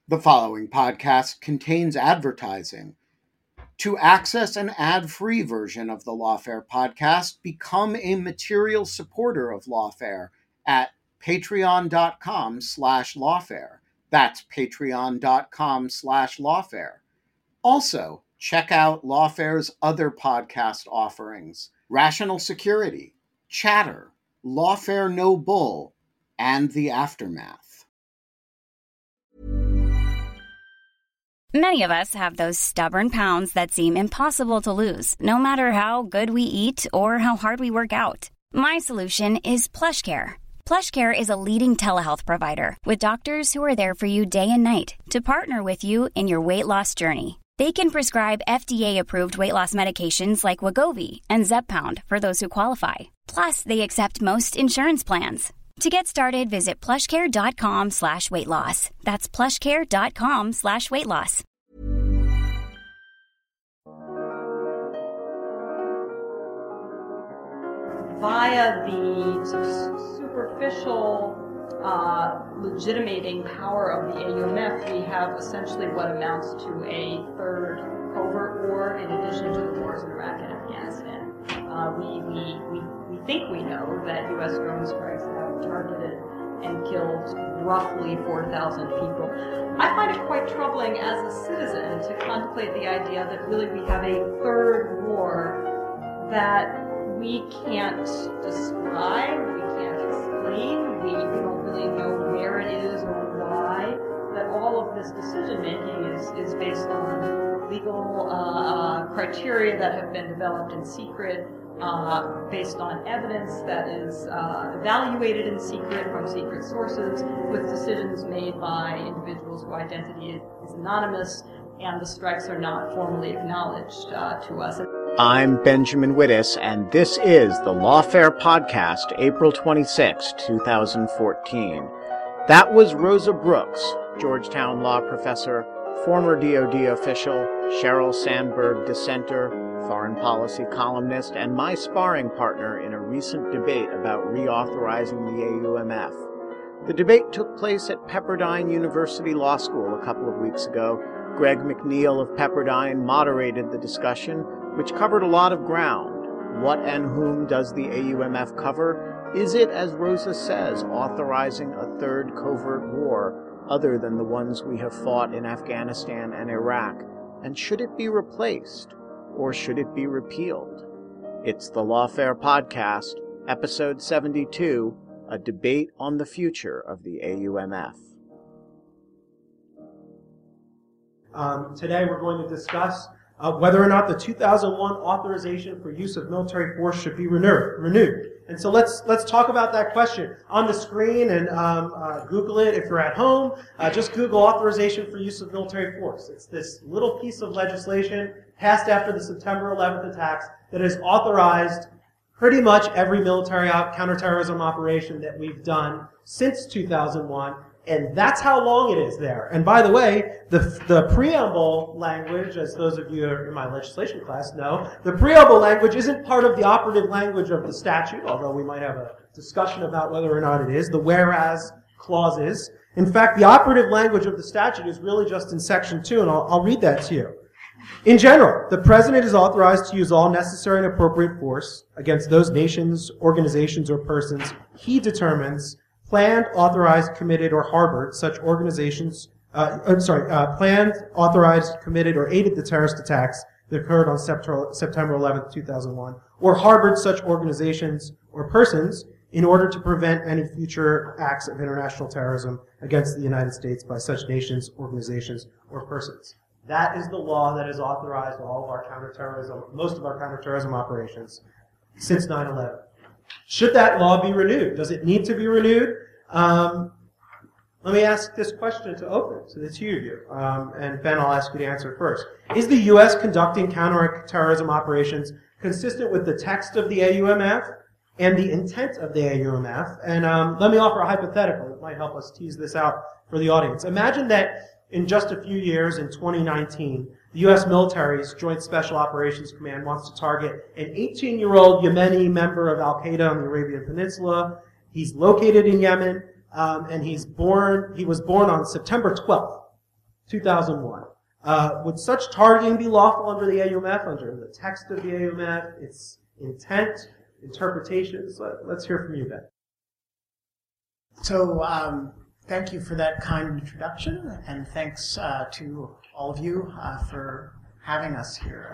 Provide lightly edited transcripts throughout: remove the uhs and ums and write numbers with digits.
The following podcast contains advertising. To access an ad-free version of the Lawfare podcast, become a material supporter of Lawfare at patreon.com/lawfare. That's patreon.com/lawfare. Also, check out Lawfare's other podcast offerings: Rational Security, Chatter, Lawfare No Bull, and The Aftermath. Many of us have those stubborn pounds that seem impossible to lose, no matter how good we eat or how hard we work out. My solution is PlushCare. PlushCare is a leading telehealth provider with doctors who are there for you day and night to partner with you in your weight loss journey. They can prescribe FDA-approved weight loss medications like Wegovy and Zepbound for those who qualify. Plus, they accept most insurance plans. To get started, visit plushcare.com/weightloss. That's plushcare.com/weightloss. Via the sort of superficial legitimating power of the AUMF, we have essentially what amounts to a third covert war in addition to the wars in Iraq and Afghanistan. We think we know that U.S. drone strikes have targeted and killed roughly 4,000 people. I find it quite troubling as a citizen to contemplate the idea that really we have a third war that we can't describe, we can't explain, we don't really know where it is or why, that all of this decision making is based on legal criteria that have been developed in secret, based on evidence that is evaluated in secret from secret sources, with decisions made by individuals whose identity is anonymous, and the strikes are not formally acknowledged to us. I'm Benjamin Wittes, and this is the Lawfare Podcast, April 26, 2014. That was Rosa Brooks, Georgetown law professor, former DoD official, Sheryl Sandberg dissenter, foreign policy columnist, and my sparring partner in a recent debate about reauthorizing the AUMF. The debate took place at Pepperdine University Law School a couple of weeks ago. Greg McNeil of Pepperdine moderated the discussion, which covered a lot of ground. What and whom does the AUMF cover? Is it, as Rosa says, authorizing a third covert war other than the ones we have fought in Afghanistan and Iraq? And should it be replaced? Or should it be repealed? It's the Lawfare Podcast, Episode 72, a debate on the future of the AUMF. Today we're going to discuss whether or not the 2001 authorization for use of military force should be renewed. And so let's talk about that question. On the screen, and Google it if you're at home. Just Google authorization for use of military force. It's this little piece of legislation passed after the September 11th attacks that has authorized pretty much every military counterterrorism operation that we've done since 2001. And that's how long it is there. And by the way, the preamble language, as those of you in my legislation class know, the preamble language isn't part of the operative language of the statute, although we might have a discussion about whether or not it is. The whereas clauses. In fact, the operative language of the statute is really just in Section 2, and I'll read that to you. In general, the President is authorized to use all necessary and appropriate force against those nations, organizations, or persons he determines planned, authorized, committed, or harbored such organizations, planned, authorized, committed, or aided the terrorist attacks that occurred on September 11th, 2001, or harbored such organizations or persons in order to prevent any future acts of international terrorism against the United States by such nations, organizations, or persons. That is the law that has authorized all of our counterterrorism, most of our counterterrorism operations since 9/11. Should that law be renewed? Does it need to be renewed? Let me ask this question to open to the two of you. And Ben, I'll ask you to answer first. Is the U.S. conducting counterterrorism operations consistent with the text of the AUMF and the intent of the AUMF? And let me offer a hypothetical that might help us tease this out for the audience. Imagine that in just a few years, in 2019, the U.S. military's Joint Special Operations Command wants to target an 18-year-old Yemeni member of Al-Qaeda on the Arabian Peninsula. He's located in Yemen, and he was born on September 12th. 2001. Would such targeting be lawful under the AUMF, under the text of the AUMF, its intent, interpretations? Let's hear from you, Ben. So, thank you for that kind introduction, and thanks to all of you for having us here.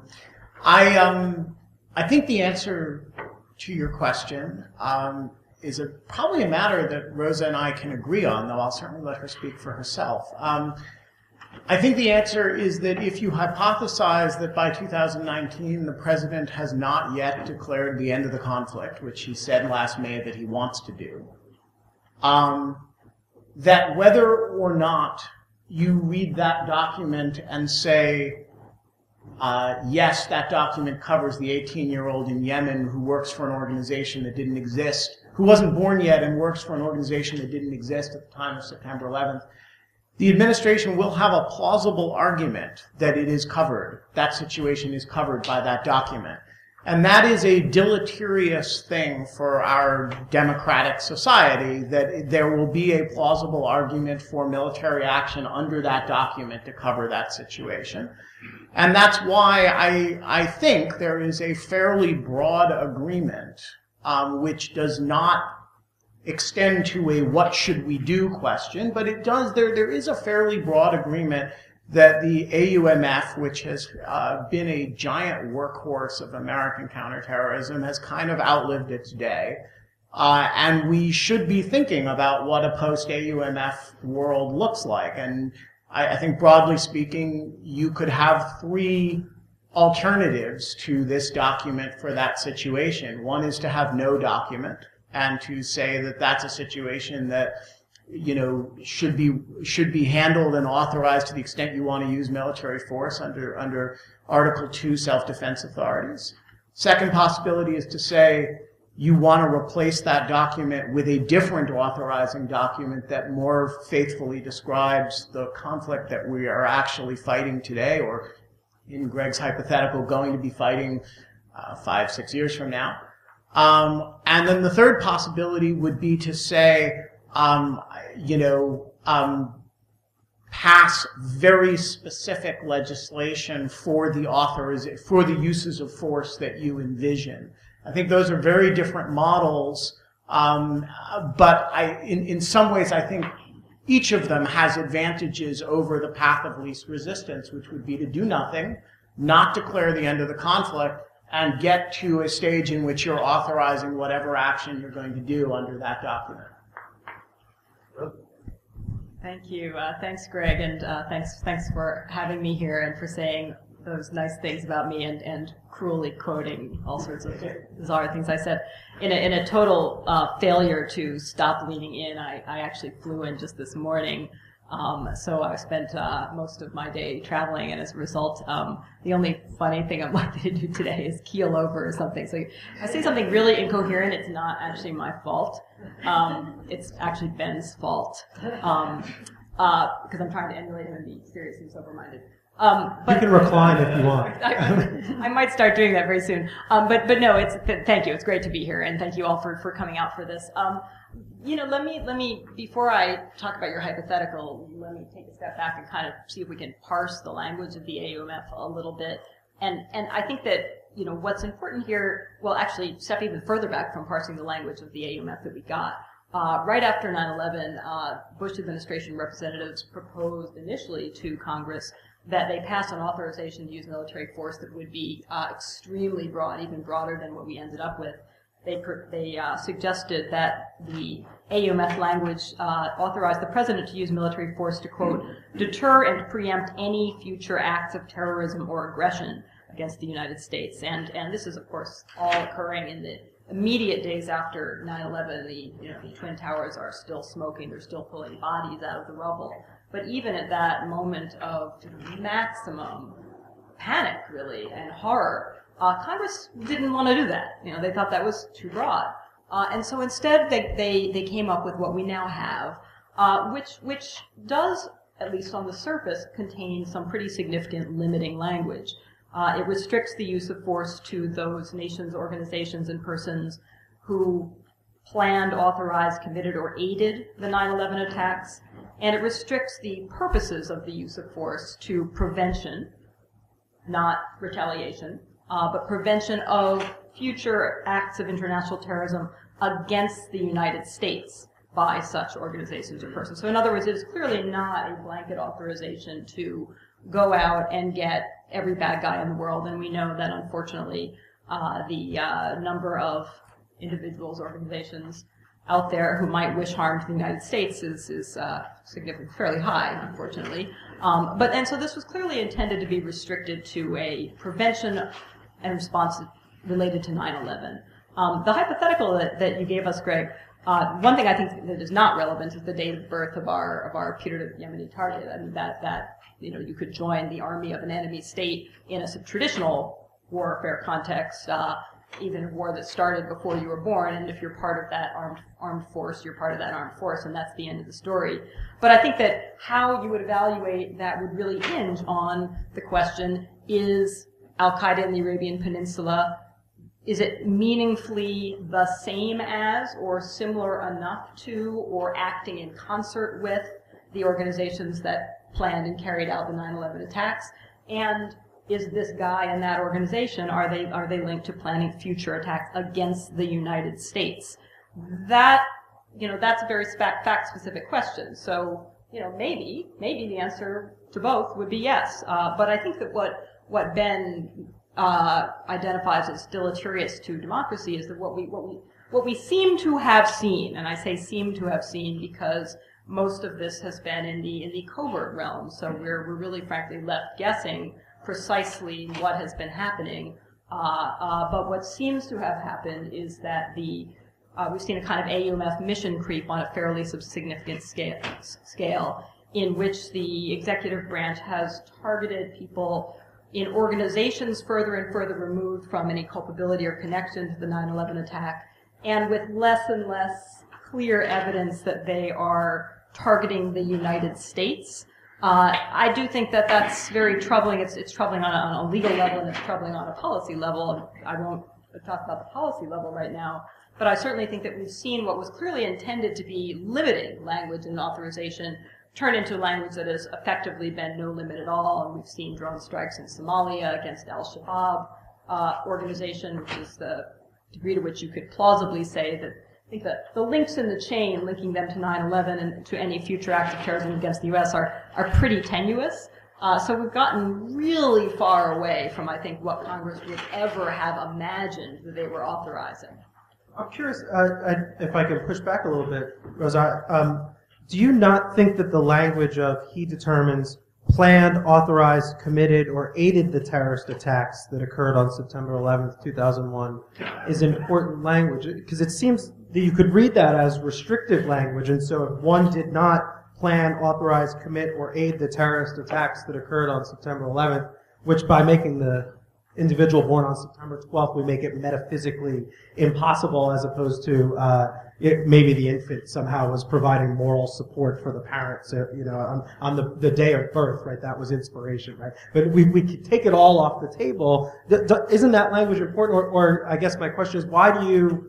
I think the answer to your question is probably a matter that Rosa and I can agree on, though I'll certainly let her speak for herself. I think the answer is that if you hypothesize that by 2019 the president has not yet declared the end of the conflict, which he said last May that he wants to do, that whether or not you read that document and say, yes, that document covers the 18-year-old in Yemen who works for an organization that didn't exist, who wasn't born yet and works for an organization that didn't exist at the time of September 11th, the administration will have a plausible argument that it is covered, that situation is covered by that document. And that is a deleterious thing for our democratic society, that there will be a plausible argument for military action under that document to cover that situation. And that's why I think there is a fairly broad agreement, which does not extend to a what should we do question, but it does, there is a fairly broad agreement that the AUMF, which has been a giant workhorse of American counterterrorism, has kind of outlived its day. And we should be thinking about what a post-AUMF world looks like. And I think broadly speaking, you could have three alternatives to this document for that situation. One is to have no document, and to say that that's a situation that, you know, should be handled and authorized to the extent you want to use military force under Article 2 self-defense authorities. Second possibility is to say you want to replace that document with a different authorizing document that more faithfully describes the conflict that we are actually fighting today, or in Greg's hypothetical, going to be fighting 5-6 years from now. And then the third possibility would be to say, pass very specific legislation for the uses of force that you envision. I think those are very different models, but in some ways I think each of them has advantages over the path of least resistance, which would be to do nothing, not declare the end of the conflict, and get to a stage in which you're authorizing whatever action you're going to do under that document. Thank you. Thanks, Greg, and thanks for having me here and for saying those nice things about me and cruelly quoting all sorts of bizarre things I said. In a total failure to stop leaning in, I actually flew in just this morning. So I spent most of my day traveling, and as a result, the only funny thing I'm likely to do today is keel over or something. So if I say something really incoherent, it's not actually my fault. It's actually Ben's fault, because I'm trying to emulate him and be serious and sober-minded. But you can recline if you want. I might start doing that very soon. But no, thank you. It's great to be here, and thank you all for coming out for this. Let me, before I talk about your hypothetical, let me take a step back and kind of see if we can parse the language of the AUMF a little bit. And I think that, what's important here, well, actually, step even further back from parsing the language of the AUMF that we got. Right after 9/11, Bush administration representatives proposed initially to Congress that they pass an authorization to use military force that would be extremely broad, even broader than what we ended up with. They suggested that the AUMF language authorized the president to use military force to, quote, deter and preempt any future acts of terrorism or aggression against the United States. And this is, of course, all occurring in the immediate days after 9/11. The Twin Towers are still smoking. They're still pulling bodies out of the rubble. But even at that moment of maximum panic, really, and horror, Congress didn't want to do that. They thought that was too broad. And so instead they came up with what we now have, which does, at least on the surface, contain some pretty significant limiting language. It restricts the use of force to those nations, organizations, and persons who planned, authorized, committed, or aided the 9/11 attacks, and it restricts the purposes of the use of force to prevention, not retaliation, but prevention of future acts of international terrorism against the United States by such organizations or persons. So in other words, it is clearly not a blanket authorization to go out and get every bad guy in the world, and we know that unfortunately the number of individuals, organizations out there who might wish harm to the United States is significantly, fairly high, unfortunately. And so this was clearly intended to be restricted to a prevention and response related to 9/11. The hypothetical that you gave us, Greg, one thing I think that is not relevant is the date of birth of our putative Yemeni target. I mean, that you could join the army of an enemy state in a traditional warfare context, even a war that started before you were born, and if you're part of that armed force, you're part of that armed force, and that's the end of the story. But I think that how you would evaluate that would really hinge on the question, is Al-Qaeda in the Arabian Peninsula, is it meaningfully the same as or similar enough to or acting in concert with the organizations that planned and carried out the 9/11 attacks? And is this guy and that organization, are they linked to planning future attacks against the United States? That's a very fact-specific question. So, maybe the answer to both would be yes. But I think that what Ben identifies as deleterious to democracy is that what we seem to have seen, and I say seem to have seen because most of this has been in the covert realm. So we're really frankly left guessing precisely what has been happening. But what seems to have happened is that we've seen a kind of AUMF mission creep on a fairly significant scale in which the executive branch has targeted people in organizations further and further removed from any culpability or connection to the 9/11 attack, and with less and less clear evidence that they are targeting the United States. I do think that that's very troubling. It's troubling on a legal level, and it's troubling on a policy level. I won't talk about the policy level right now, but I certainly think that we've seen what was clearly intended to be limiting language and authorization turn into language that has effectively been no limit at all. And we've seen drone strikes in Somalia against Al-Shabaab organization, which is the degree to which you could plausibly say that I think that the links in the chain linking them to 9/11 and to any future act of terrorism against the U.S. are pretty tenuous. So we've gotten really far away from, I think, what Congress would ever have imagined that they were authorizing. I'm curious if I can push back a little bit, Rosa. Do you not think that the language of he determines planned, authorized, committed, or aided the terrorist attacks that occurred on September 11th, 2001 is important language? Because it seems that you could read that as restrictive language, and so if one did not plan, authorize, commit, or aid the terrorist attacks that occurred on September 11th, which by making the individual born on September 12th, we make it metaphysically impossible, as opposed to maybe the infant somehow was providing moral support for the parents, on the day of birth, right? That was inspiration, right? But we could take it all off the table. Isn't that language important? Or I guess my question is, why do you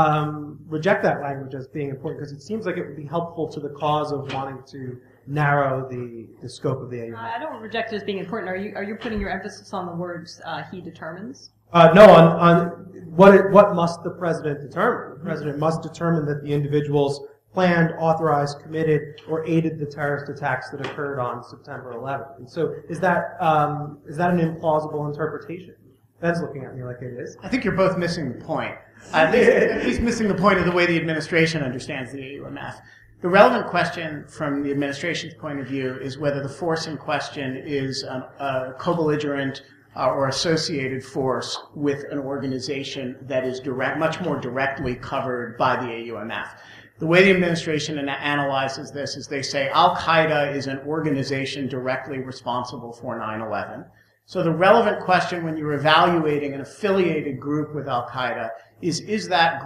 reject that language as being important? Because it seems like it would be helpful to the cause of wanting to narrow the scope of the AUMF. I don't reject it as being important. Are you putting your emphasis on the words he determines? No, on what must the president determine? The president must determine that the individuals planned, authorized, committed, or aided the terrorist attacks that occurred on September 11th. And so, is that an implausible interpretation? Ben's looking at me like it is. I think you're both missing the point. At least missing the point of the way the administration understands the AUMF. The relevant question from the administration's point of view is whether the force in question is a co-belligerent or associated force with an organization that is much more directly covered by the AUMF. The way the administration analyzes this is they say Al-Qaeda is an organization directly responsible for 9/11. So the relevant question when you're evaluating an affiliated group with Al-Qaeda is has that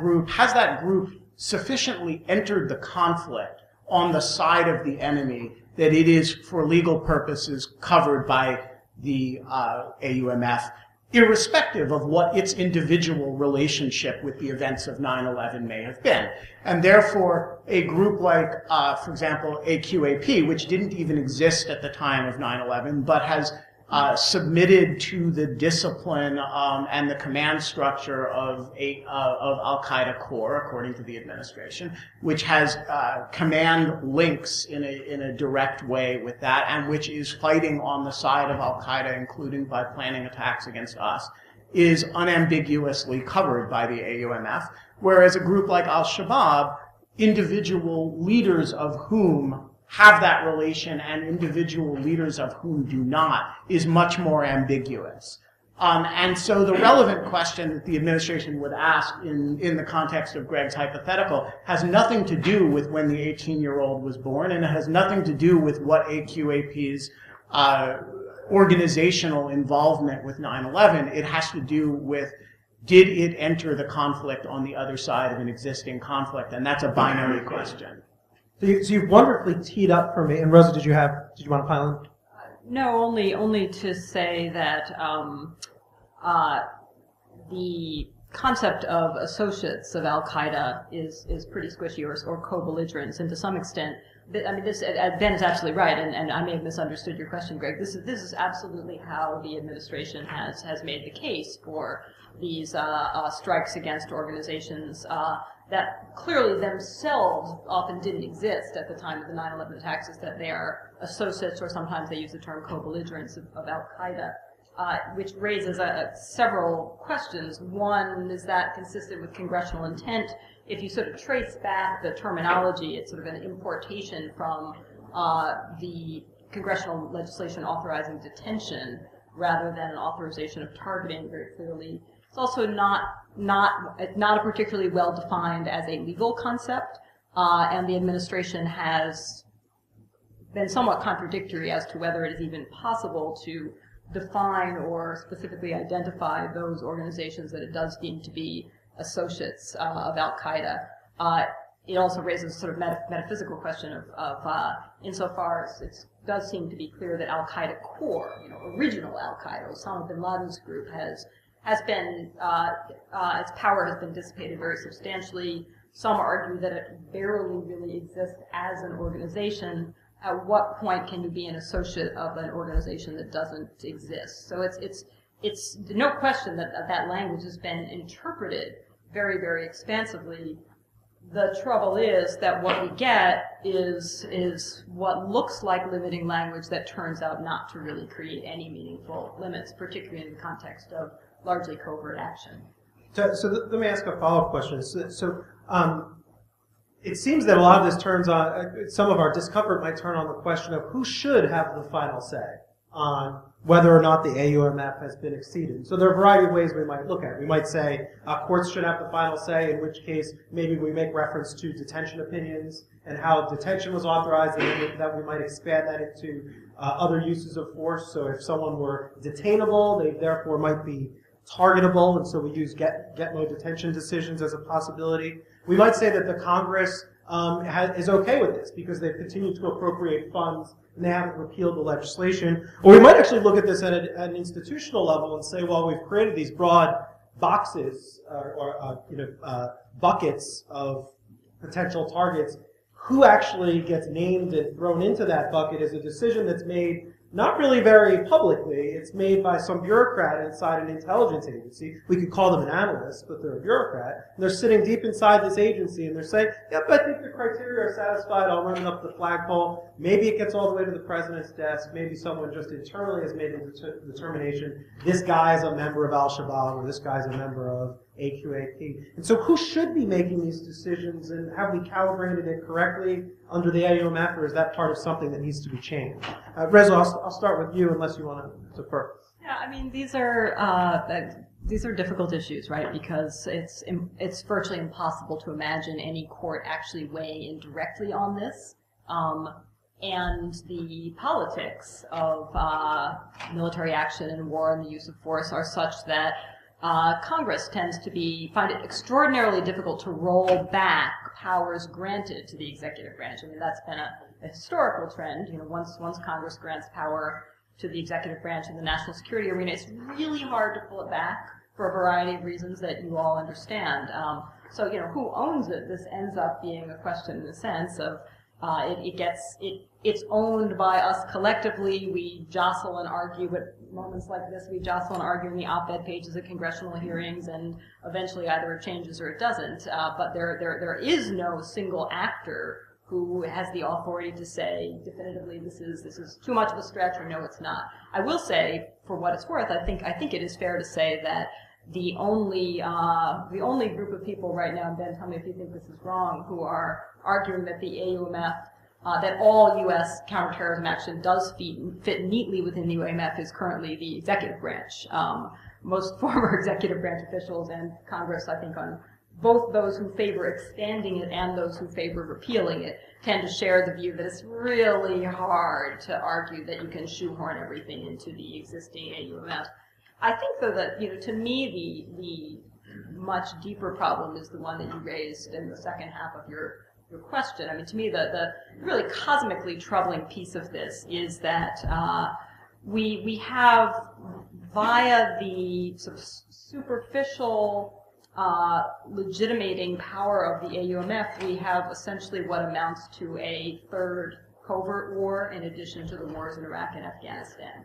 group sufficiently entered the conflict on the side of the enemy that it is, for legal purposes, covered by the AUMF? irrespective of what its individual relationship with the events of 9/11 may have been. And therefore, a group like, for example, AQAP, which didn't even exist at the time of 9/11, but has submitted to the discipline and the command structure of Al-Qaeda Corps, according to the administration, which has command links in a direct way with that, and which is fighting on the side of Al-Qaeda, including by planning attacks against us, is unambiguously covered by the AUMF, whereas a group like Al-Shabaab, individual leaders of whom have that relation and individual leaders of whom do not, is much more ambiguous. And so the relevant question that the administration would ask in the context of Greg's hypothetical has nothing to do with when the 18-year-old was born, and it has nothing to do with what AQAP's organizational involvement with 9/11. It has to do with, did it enter the conflict on the other side of an existing conflict? And that's a binary question. So you've wonderfully teed up for me. And Rosa, did you want to pile in? No, only to say that the concept of associates of Al-Qaeda is pretty squishy, or co-belligerents, and to some extent, I mean, this Ben is absolutely right, and I may have misunderstood your question, Greg. This is absolutely how the administration has made the case for these strikes against organizations that clearly themselves often didn't exist at the time of the 9/11 attacks, is that they are associates, or sometimes they use the term co-belligerents of Al-Qaeda, which raises several questions. One, is that consistent with congressional intent? If you sort of trace back the terminology, it's sort of an importation from the congressional legislation authorizing detention rather than an authorization of targeting, very clearly. It's also not a particularly well defined as a legal concept, and the administration has been somewhat contradictory as to whether it is even possible to define or specifically identify those organizations that it does deem to be associates of Al-Qaeda. It also raises a sort of metaphysical question of insofar as it does seem to be clear that Al-Qaeda Corps, original Al-Qaeda, Osama bin Laden's group, has been, its power has been dissipated very substantially. Some argue that it barely really exists as an organization. At what point can you be an associate of an organization that doesn't exist? So it's no question that language has been interpreted very, very expansively. The trouble is that what we get is what looks like limiting language that turns out not to really create any meaningful limits, particularly in the context of largely covert action. So let me ask a follow-up question. So it seems that a lot of this turns on, some of our discomfort might turn on the question of who should have the final say on whether or not the AUMF has been exceeded. So there are a variety of ways we might look at it. We might say courts should have the final say, in which case maybe we make reference to detention opinions and how detention was authorized, and that we might expand that into other uses of force. So if someone were detainable, they therefore might be targetable, and so we use get-no detention decisions as a possibility. We might say that the Congress is okay with this because they've continued to appropriate funds and they haven't repealed the legislation. Or we might actually look at this at an institutional level and say, well, we've created these broad boxes or buckets of potential targets. Who actually gets named and thrown into that bucket is a decision that's made not really very publicly. It's made by some bureaucrat inside an intelligence agency. We could call them an analyst, but they're a bureaucrat. And they're sitting deep inside this agency, and they're saying, yep, I think the criteria are satisfied. I'll run it up the flagpole. Maybe it gets all the way to the president's desk. Maybe someone just internally has made the determination, this guy is a member of Al-Shabaab, or this guy's a member of AQAP. And so who should be making these decisions, and have we calibrated it correctly under the AUMF, or is that part of something that needs to be changed? Reza, I'll start with you unless you want to defer. Yeah, I mean, these are difficult issues, right? Because it's virtually impossible to imagine any court actually weighing in directly on this. And the politics of military action and war and the use of force are such that Congress tends to find it extraordinarily difficult to roll back powers granted to the executive branch. I mean, that's been a historical trend. Once Congress grants power to the executive branch in the national security arena. It's really hard to pull it back for a variety of reasons that you all understand. So, who owns it? This ends up being a question in the sense of it's owned by us collectively. We jostle and argue at moments like this. We jostle and argue in the op-ed pages at congressional hearings, and eventually either it changes or it doesn't. But there is no single actor who has the authority to say definitively this is too much of a stretch, or no, it's not. I will say, for what it's worth, I think it is fair to say that the only group of people right now, and Ben, tell me if you think this is wrong, who are arguing that the AUMF, that all U.S. counterterrorism action does fit neatly within the AUMF is currently the executive branch. Most former executive branch officials and Congress, I think, on both those who favor expanding it and those who favor repealing it, tend to share the view that it's really hard to argue that you can shoehorn everything into the existing AUMF. I think, though, that, to me, the much deeper problem is the one that you raised in the second half of your question. I mean, to me, the really cosmically troubling piece of this is that we have, via the sort of superficial legitimating power of the AUMF, we have essentially what amounts to a third covert war in addition to the wars in Iraq and Afghanistan.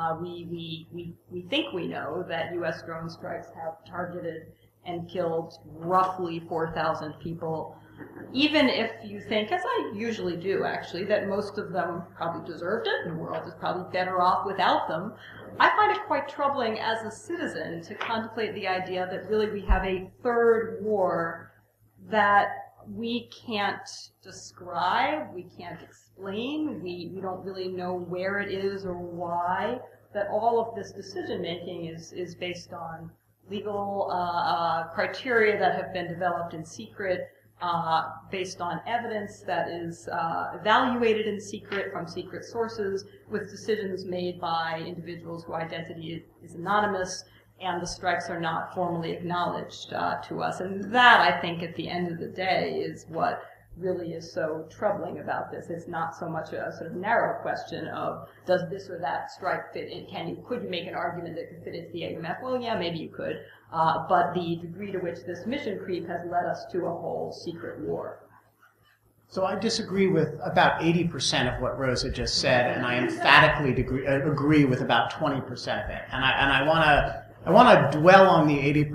We think we know that U.S. drone strikes have targeted and killed roughly 4,000 people. Even if you think, as I usually do actually, that most of them probably deserved it and the world is probably better off without them, I find it quite troubling as a citizen to contemplate the idea that really we have a third war that we can't describe, we can't explain, we don't really know where it is or why, that all of this decision making is based on legal criteria that have been developed in secret, based on evidence that is evaluated in secret from secret sources, with decisions made by individuals whose identity is anonymous, and the strikes are not formally acknowledged to us. And that, I think, at the end of the day, is what really is so troubling about this. It's not so much a sort of narrow question of, does this or that strike fit in? Could you make an argument that could fit into the AUMF? Well, yeah, maybe you could. But the degree to which this mission creep has led us to a whole secret war. So I disagree with about 80% of what Rosa just said, and I emphatically agree with about 20% of it. And I want to dwell on the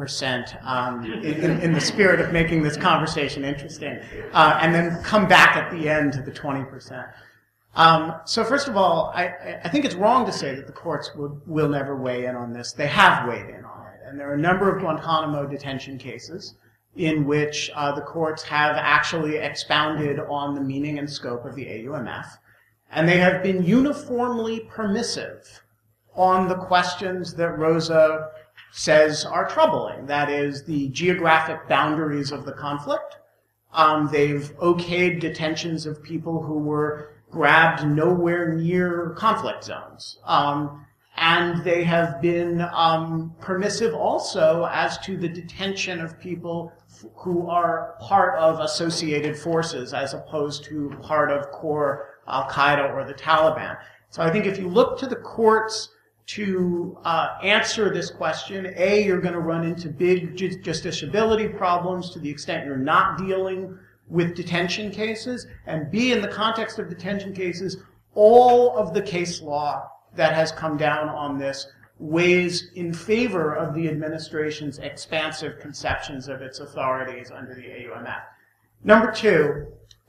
80% in the spirit of making this conversation interesting, and then come back at the end to the 20%. So first of all, I think it's wrong to say that the courts will never weigh in on this. They have weighed in on it, and there are a number of Guantanamo detention cases in which the courts have actually expounded on the meaning and scope of the AUMF, and they have been uniformly permissive on the questions that Rosa says are troubling. That is, the geographic boundaries of the conflict. They've okayed detentions of people who were grabbed nowhere near conflict zones. And they have been permissive also as to the detention of people who are part of associated forces as opposed to part of core Al-Qaeda or the Taliban. So I think if you look to the courts to answer this question, A, you're going to run into big justiciability problems to the extent you're not dealing with detention cases, and B, in the context of detention cases, all of the case law that has come down on this weighs in favor of the administration's expansive conceptions of its authorities under the AUMF. Number two,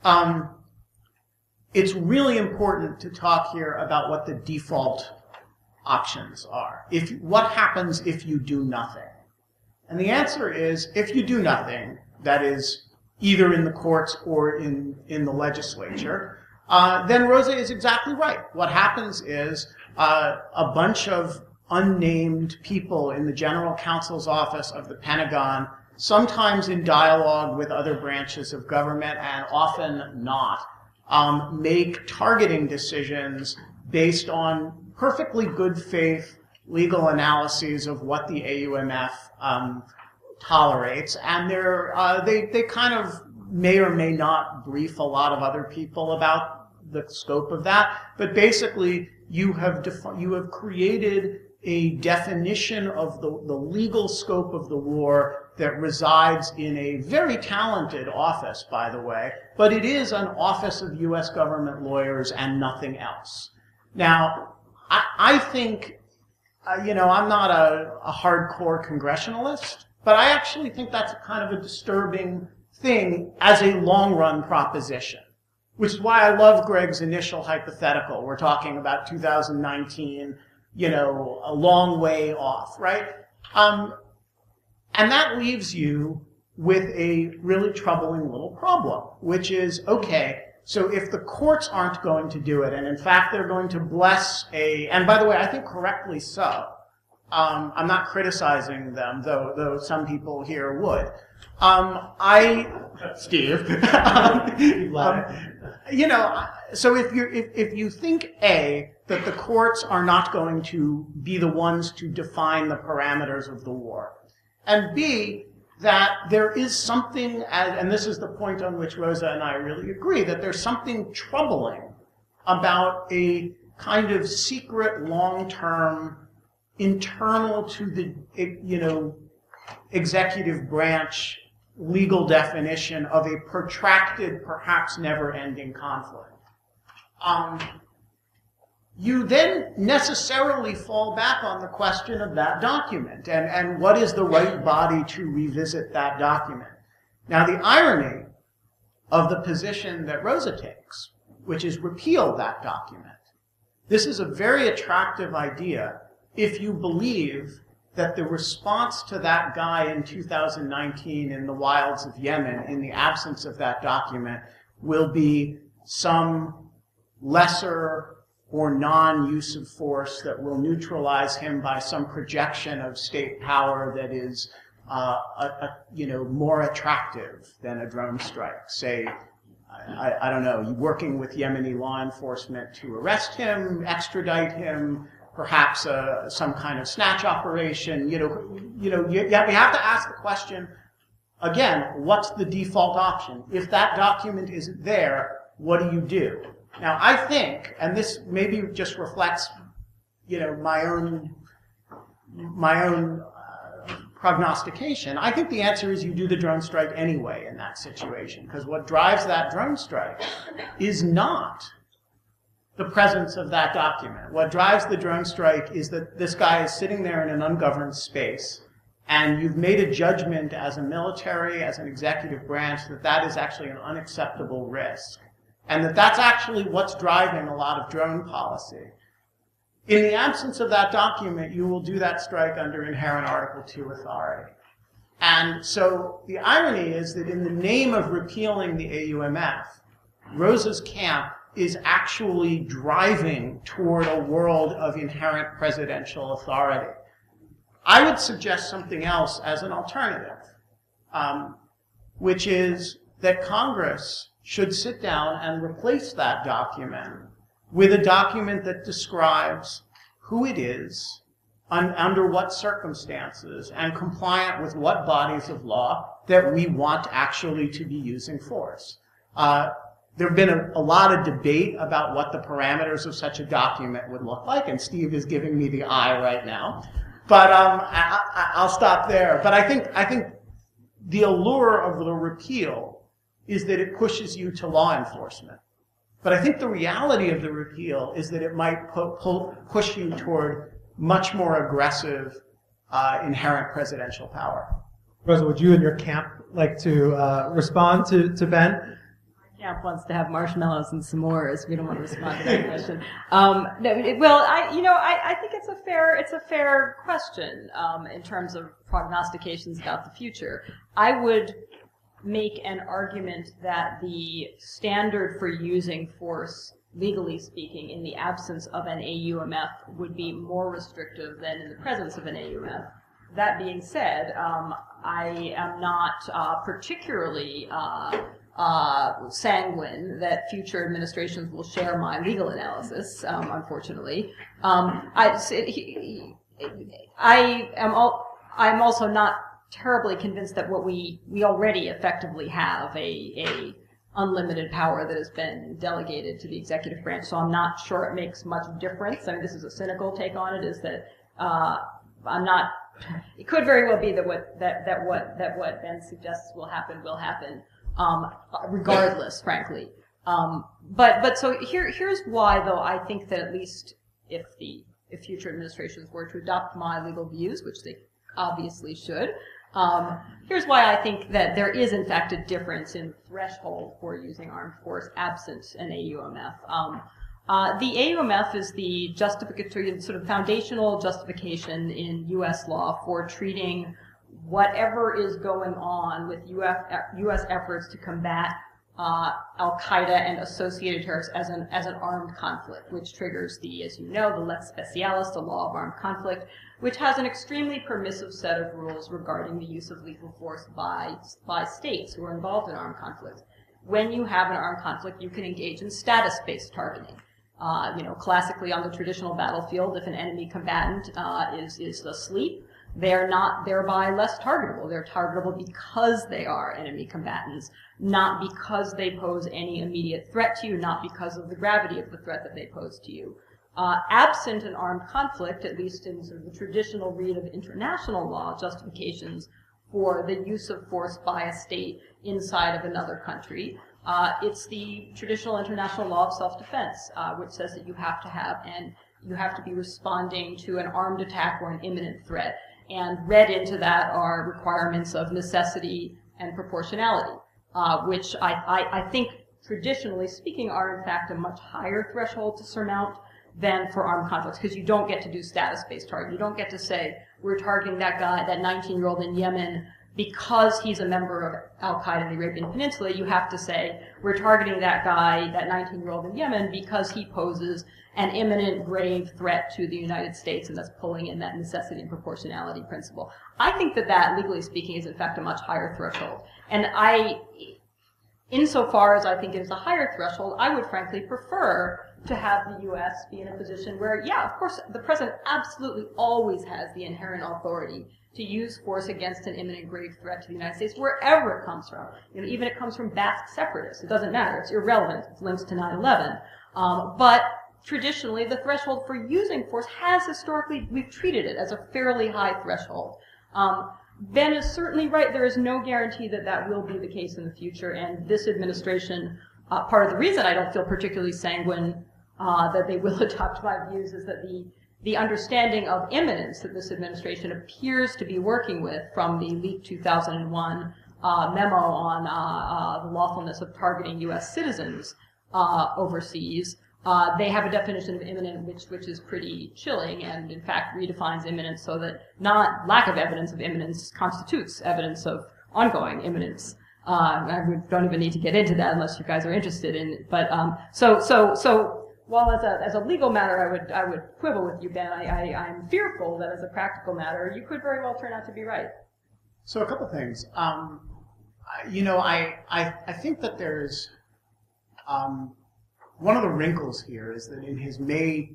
it's really important to talk here about what the default options are. What happens if you do nothing? And the answer is, if you do nothing, that is either in the courts or in the legislature, then Rosa is exactly right. What happens is a bunch of unnamed people in the General Counsel's Office of the Pentagon, sometimes in dialogue with other branches of government and often not, make targeting decisions based on perfectly good faith legal analyses of what the AUMF tolerates, and they kind of may or may not brief a lot of other people about the scope of that, but basically you have created a definition of the legal scope of the war that resides in a very talented office, by the way, but it is an office of U.S. government lawyers and nothing else. Now, I think, I'm not a hardcore congressionalist, but I actually think that's kind of a disturbing thing as a long-run proposition, which is why I love Greg's initial hypothetical. We're talking about 2019, a long way off, right? And that leaves you with a really troubling little problem, which is, okay, so if the courts aren't going to do it, and in fact they're going to bless and by the way, I think correctly so, I'm not criticizing them, though some people here would. Steve, so if you think that the courts are not going to be the ones to define the parameters of the war, and B, that there is something, and this is the point on which Rosa and I really agree, that there's something troubling about a kind of secret, long-term, internal to the, executive branch legal definition of a protracted, perhaps never-ending conflict. You then necessarily fall back on the question of that document and what is the right body to revisit that document. Now, the irony of the position that Rosa takes, which is repeal that document, this is a very attractive idea if you believe that the response to that guy in 2019 in the wilds of Yemen, in the absence of that document, will be some lesser or non-use of force that will neutralize him by some projection of state power that is, more attractive than a drone strike. Say, I don't know, working with Yemeni law enforcement to arrest him, extradite him, perhaps some kind of snatch operation. We have to ask the question again: what's the default option? If that document isn't there, what do you do? Now, I think, and this maybe just reflects, my own prognostication. I think the answer is you do the drone strike anyway in that situation, because what drives that drone strike is not the presence of that document. What drives the drone strike is that this guy is sitting there in an ungoverned space, and you've made a judgment as a military, as an executive branch, that is actually an unacceptable risk. And that's actually what's driving a lot of drone policy. In the absence of that document, you will do that strike under inherent Article 2 authority. And so the irony is that in the name of repealing the AUMF, Rosa's camp is actually driving toward a world of inherent presidential authority. I would suggest something else as an alternative, which is that Congress should sit down and replace that document with a document that describes who it is, under what circumstances, and compliant with what bodies of law that we want actually to be using force. There have been a lot of debate about what the parameters of such a document would look like, and Steve is giving me the eye right now. But I'll stop there. But I think the allure of the repeal is that it pushes you to law enforcement. But I think the reality of the repeal is that it might push you toward much more aggressive, inherent presidential power. Rosa, would you and your camp like to respond to Ben? Camp wants to have marshmallows and s'mores. We don't want to respond to that question. I think it's a fair question in terms of prognostications about the future. I would make an argument that the standard for using force, legally speaking, in the absence of an AUMF would be more restrictive than in the presence of an AUMF. That being said, I am not particularly sanguine that future administrations will share my legal analysis, unfortunately. I'm also not terribly convinced that what we already effectively have a unlimited power that has been delegated to the executive branch. So I'm not sure it makes much difference. I mean, this is a cynical take on it, is that I'm not. It could very well be that what Ben suggests will happen, regardless, frankly. But so here's why, though, I think that at least if future administrations were to adopt my legal views, which they obviously should, here's why I think that there is, in fact, a difference in threshold for using armed force absent an AUMF. The AUMF is the justificatory, sort of foundational justification in U.S. law for treating whatever is going on with U.S. efforts to combat Al-Qaeda and associated terrorists as an armed conflict, which triggers as you know, the lex specialis, the law of armed conflict, which has an extremely permissive set of rules regarding the use of lethal force by states who are involved in armed conflicts. When you have an armed conflict, you can engage in status-based targeting. Classically on the traditional battlefield, if an enemy combatant is asleep, they're not thereby less targetable. They're targetable because they are enemy combatants, not because they pose any immediate threat to you, not because of the gravity of the threat that they pose to you. Absent an armed conflict, at least in sort of the traditional read of international law justifications for the use of force by a state inside of another country, it's the traditional international law of self-defense, which says that you have to be responding to an armed attack or an imminent threat. And read into that are requirements of necessity and proportionality, which I think, traditionally speaking, are in fact a much higher threshold to surmount than for armed conflicts, because you don't get to do status-based targeting. You don't get to say, we're targeting that guy, that 19-year-old in Yemen, because he's a member of Al-Qaeda in the Arabian Peninsula. You have to say, we're targeting that guy, that 19-year-old in Yemen, because he poses an imminent grave threat to the United States, and that's pulling in that necessity and proportionality principle. I think that, legally speaking, is in fact a much higher threshold. And insofar as I think it is a higher threshold, I would frankly prefer to have the U.S. be in a position where, yeah, of course, the president absolutely always has the inherent authority to use force against an imminent grave threat to the United States, wherever it comes from. Even if it comes from Basque separatists, it doesn't matter. It's irrelevant. It's linked to 9/11. But traditionally, the threshold for using force has historically, we've treated it as a fairly high threshold. Ben is certainly right. There is no guarantee that that will be the case in the future. And this administration, part of the reason I don't feel particularly sanguine that they will adopt my views is that the understanding of imminence that this administration appears to be working with from the leaked 2001 memo on the lawfulness of targeting U.S. citizens overseas. They have a definition of imminent which is pretty chilling, and in fact redefines imminence so that not lack of evidence of imminence constitutes evidence of ongoing imminence. I don't even need to get into that unless you guys are interested in it. But so while as a legal matter I would quibble with you, Ben, I'm fearful that as a practical matter you could very well turn out to be right. So a couple things. I think that there's one of the wrinkles here is that in his May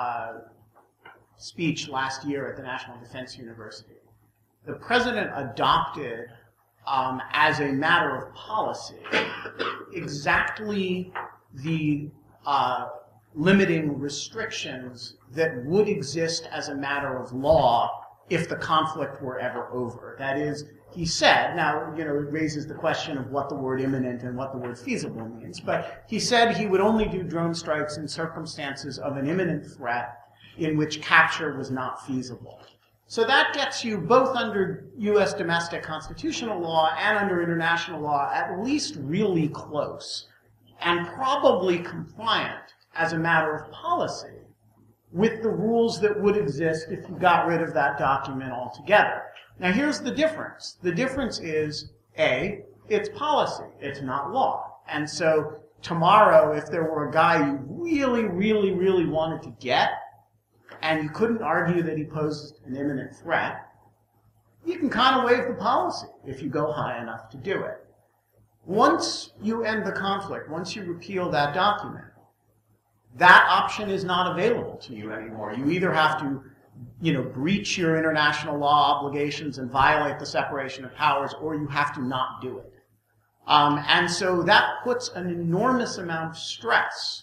speech last year at the National Defense University, the president adopted, as a matter of policy, exactly the limiting restrictions that would exist as a matter of law if the conflict were ever over. That is, he said, now, it raises the question of what the word imminent and what the word feasible means, but he said he would only do drone strikes in circumstances of an imminent threat in which capture was not feasible. So that gets you both under U.S. domestic constitutional law and under international law at least really close and probably compliant as a matter of policy with the rules that would exist if you got rid of that document altogether. Now here's the difference. The difference is, A, it's policy. It's not law. And so tomorrow, if there were a guy you really, really, really wanted to get, and you couldn't argue that he posed an imminent threat, you can kind of waive the policy if you go high enough to do it. Once you end the conflict, once you repeal that document, that option is not available to you anymore. You either have to, breach your international law obligations and violate the separation of powers, or you have to not do it. And so that puts an enormous amount of stress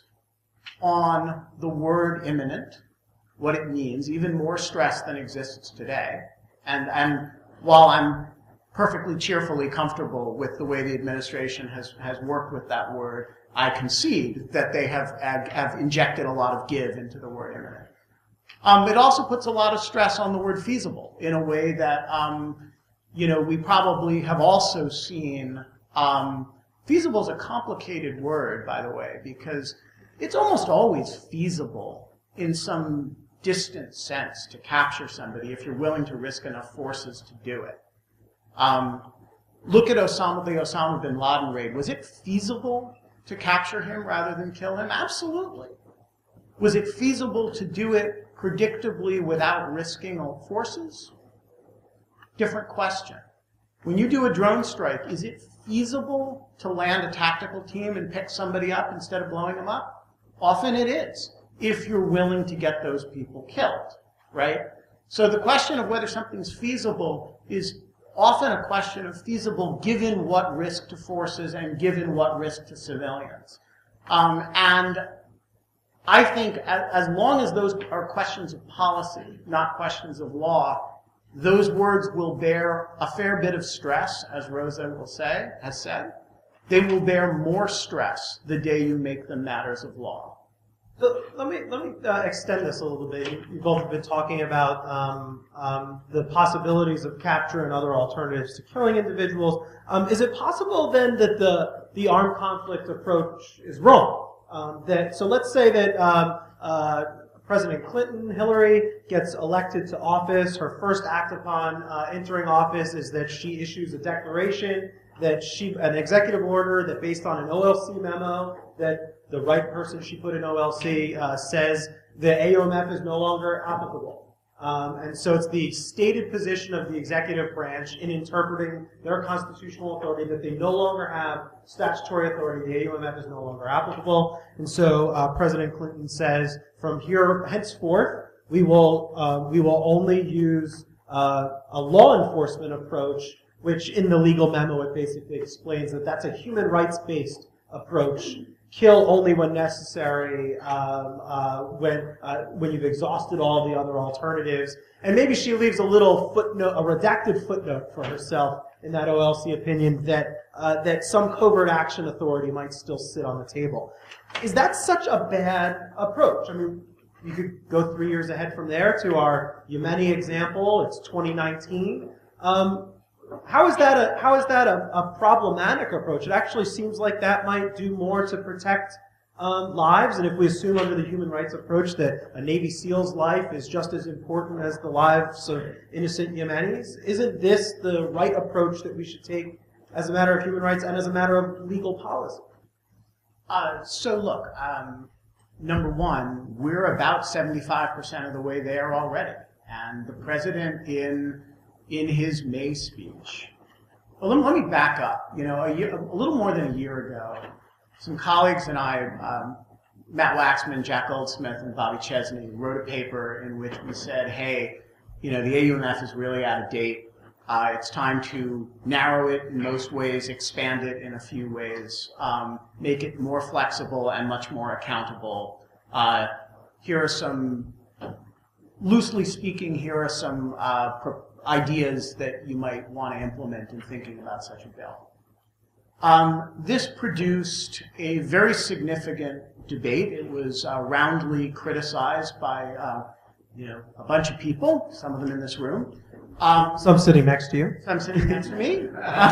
on the word imminent, what it means, even more stress than exists today. And while I'm perfectly cheerfully comfortable with the way the administration has worked with that word, I concede that they have injected a lot of give into the word imminent. It also puts a lot of stress on the word feasible in a way that, we probably have also seen. Feasible is a complicated word, by the way, because it's almost always feasible in some distant sense to capture somebody if you're willing to risk enough forces to do it. Look at the Osama bin Laden raid. Was it feasible to capture him rather than kill him? Absolutely. Was it feasible to do it predictably without risking forces? Different question. When you do a drone strike, is it feasible to land a tactical team and pick somebody up instead of blowing them up? Often it is, if you're willing to get those people killed, right? So the question of whether something's feasible is often a question of feasible given what risk to forces and given what risk to civilians. And I think as long as those are questions of policy, not questions of law, those words will bear a fair bit of stress, as Rosa has said. They will bear more stress the day you make them matters of law. So let me extend this a little bit. You both have been talking about the possibilities of capture and other alternatives to killing individuals. Is it possible then that the armed conflict approach is wrong? So let's say that President Clinton, Hillary, gets elected to office. Her first act upon entering office is that she issues a declaration, an executive order that based on an OLC memo, that the right person she put in OLC says the AUMF is no longer applicable. And so it's the stated position of the executive branch in interpreting their constitutional authority that they no longer have statutory authority. The AUMF is no longer applicable. And so President Clinton says, from here henceforth, we will only use a law enforcement approach, which in the legal memo it basically explains that that's a human rights-based approach. Kill only when necessary, when you've exhausted all the other alternatives. And maybe she leaves a little footnote, a redacted footnote for herself in that OLC opinion that some covert action authority might still sit on the table. Is that such a bad approach? I mean, you could go 3 years ahead from there to our Yemeni example. It's 2019. How is that a problematic approach? It actually seems like that might do more to protect lives, and if we assume under the human rights approach that a Navy SEAL's life is just as important as the lives of innocent Yemenis, isn't this the right approach that we should take as a matter of human rights and as a matter of legal policy? So look, number one, we're about 75% of the way there already, and the president in his May speech. Well, let me back up. A little more than a year ago, some colleagues and I, Matt Waxman, Jack Goldsmith, and Bobby Chesney, wrote a paper in which we said, hey, the AUMF is really out of date. It's time to narrow it in most ways, expand it in a few ways, make it more flexible and much more accountable. Here are some, loosely speaking, ideas that you might want to implement in thinking about such a bill. This produced a very significant debate. It was roundly criticized by a bunch of people, some of them in this room. Some sitting next to you. Some sitting next to me.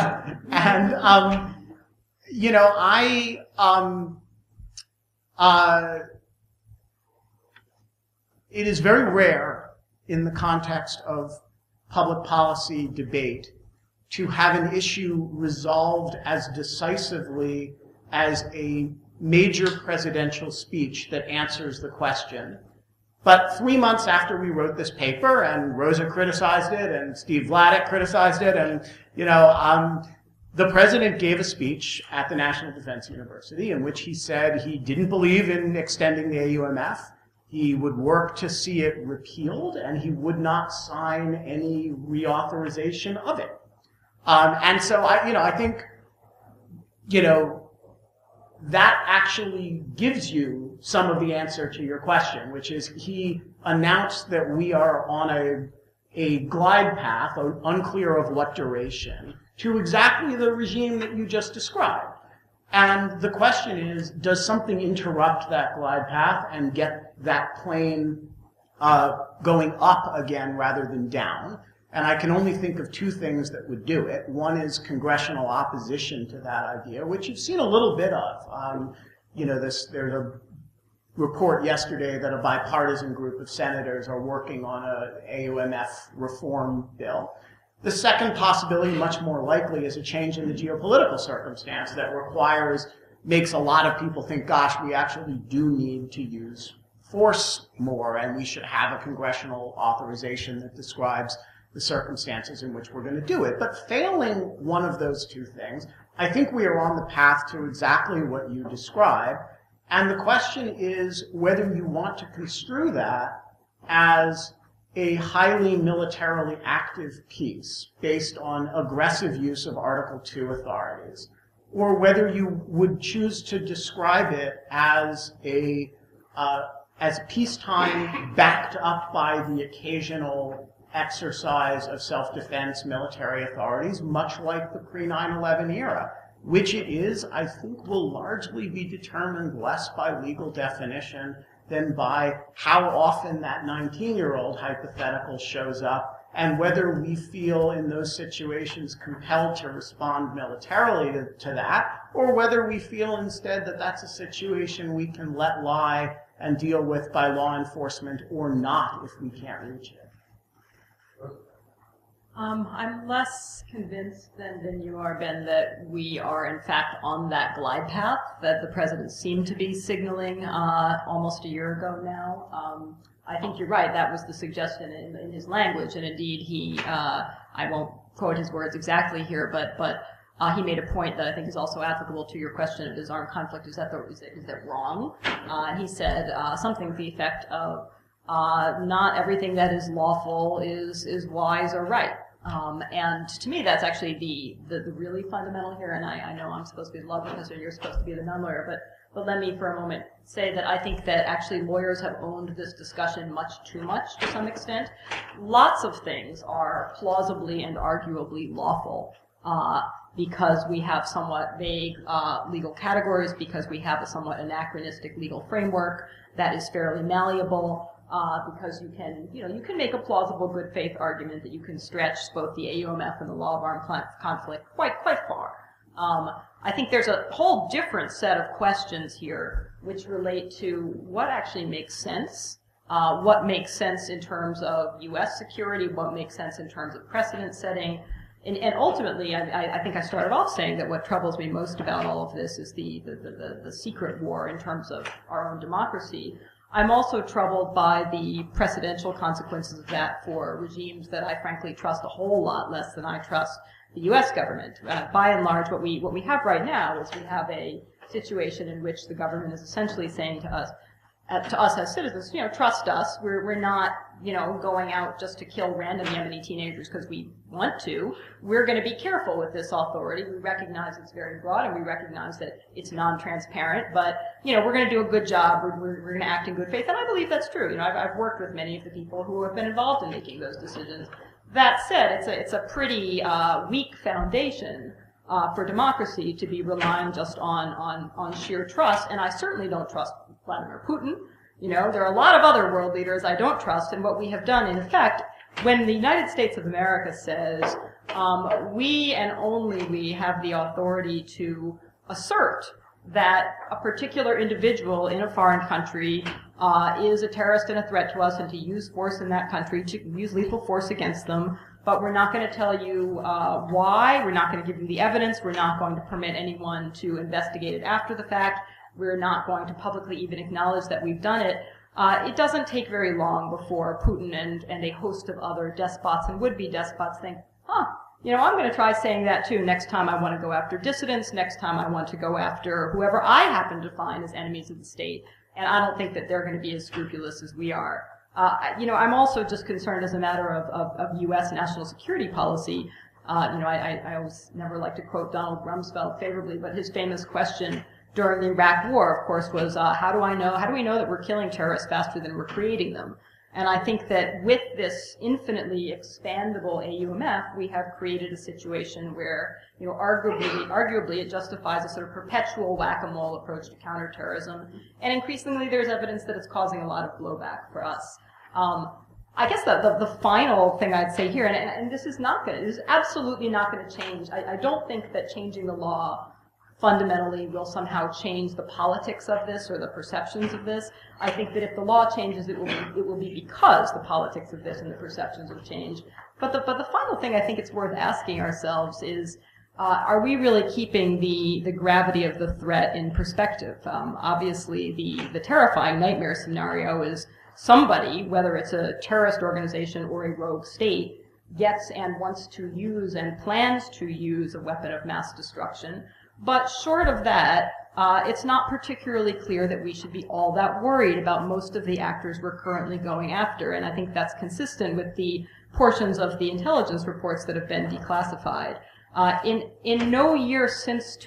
It is very rare in the context of public policy debate to have an issue resolved as decisively as a major presidential speech that answers the question. But 3 months after we wrote this paper, and Rosa criticized it, and Steve Vladeck criticized it, and the president gave a speech at the National Defense University in which he said he didn't believe in extending the AUMF. He would work to see it repealed, and he would not sign any reauthorization of it. And so I think that actually gives you some of the answer to your question, which is he announced that we are on a glide path, unclear of what duration, to exactly the regime that you just described. And the question is, does something interrupt that glide path and get that plane going up again rather than down? And I can only think of two things that would do it. One is congressional opposition to that idea, which you've seen a little bit of. There's a report yesterday that a bipartisan group of senators are working on a AUMF reform bill. The second possibility, much more likely, is a change in the geopolitical circumstance that makes a lot of people think, gosh, we actually do need to use force more, and we should have a congressional authorization that describes the circumstances in which we're going to do it. But failing one of those two things, I think we are on the path to exactly what you described. And the question is whether you want to construe that as a highly militarily active peace based on aggressive use of Article II authorities, or whether you would choose to describe it as peacetime backed up by the occasional exercise of self-defense military authorities, much like the pre-9/11 era, which it is, I think, will largely be determined less by legal definition than by how often that 19-year-old hypothetical shows up and whether we feel in those situations compelled to respond militarily to that, or whether we feel instead that that's a situation we can let lie and deal with by law enforcement or not if we can't reach it. I'm less convinced than you are, Ben, that we are in fact on that glide path that the president seemed to be signaling almost a year ago now. I think you're right. That was the suggestion in his language, and indeed he, I won't quote his words exactly here, but he made a point that I think is also applicable to your question of is armed conflict, is that wrong? And he said something to the effect of, not everything that is lawful is wise or right. And to me, that's actually the really fundamental here. And I know I'm supposed to be the law professor, you're supposed to be the non-lawyer, but let me for a moment say that I think that actually lawyers have owned this discussion much too much to some extent. Lots of things are plausibly and arguably lawful, because we have somewhat vague legal categories, because we have a somewhat anachronistic legal framework that is fairly malleable. Because you can make a plausible good faith argument that you can stretch both the AUMF and the law of armed conflict quite far. I think there's a whole different set of questions here which relate to what actually makes sense, what makes sense in terms of U.S. security, what makes sense in terms of precedent setting, and ultimately, I think I started off saying that what troubles me most about all of this is the secret war in terms of our own democracy. I'm also troubled by the precedential consequences of that for regimes that I frankly trust a whole lot less than I trust the U.S. government. By and large, what we have right now is we have a situation in which the government is essentially saying to us as citizens, trust us. We're not, going out just to kill random Yemeni teenagers because we want to. We're going to be careful with this authority. We recognize it's very broad, and we recognize that it's non-transparent. But we're going to do a good job. We're going to act in good faith, and I believe that's true. I've worked with many of the people who have been involved in making those decisions. That said, it's a pretty weak foundation for democracy to be relying just on sheer trust, and I certainly don't trust Vladimir Putin. There are a lot of other world leaders I don't trust, and what we have done, in effect, when the United States of America says, we and only we have the authority to assert that a particular individual in a foreign country is a terrorist and a threat to us, and to use force in that country, to use lethal force against them, but we're not going to tell you why, we're not going to give you the evidence, we're not going to permit anyone to investigate it after the fact, we're not going to publicly even acknowledge that we've done it. It doesn't take very long before Putin and a host of other despots and would-be despots think, I'm going to try saying that too next time I want to go after dissidents, next time I want to go after whoever I happen to find as enemies of the state. And I don't think that they're going to be as scrupulous as we are. I'm also just concerned as a matter of U.S. national security policy. I always never like to quote Donald Rumsfeld favorably, but his famous question during the Iraq War, of course, was how do we know that we're killing terrorists faster than we're creating them? And I think that with this infinitely expandable AUMF, we have created a situation where, arguably it justifies a sort of perpetual whack-a-mole approach to counterterrorism. And increasingly there's evidence that it's causing a lot of blowback for us. I guess the final thing I'd say here, and this is absolutely not going to change. I don't think that changing the law fundamentally will somehow change the politics of this or the perceptions of this. I think that if the law changes, it will be because the politics of this and the perceptions have changed. But the final thing I think it's worth asking ourselves is, are we really keeping the gravity of the threat in perspective? Obviously, the terrifying nightmare scenario is somebody, whether it's a terrorist organization or a rogue state, gets and wants to use and plans to use a weapon of mass destruction. But short of that, it's not particularly clear that we should be all that worried about most of the actors we're currently going after. And I think that's consistent with the portions of the intelligence reports that have been declassified. In no year since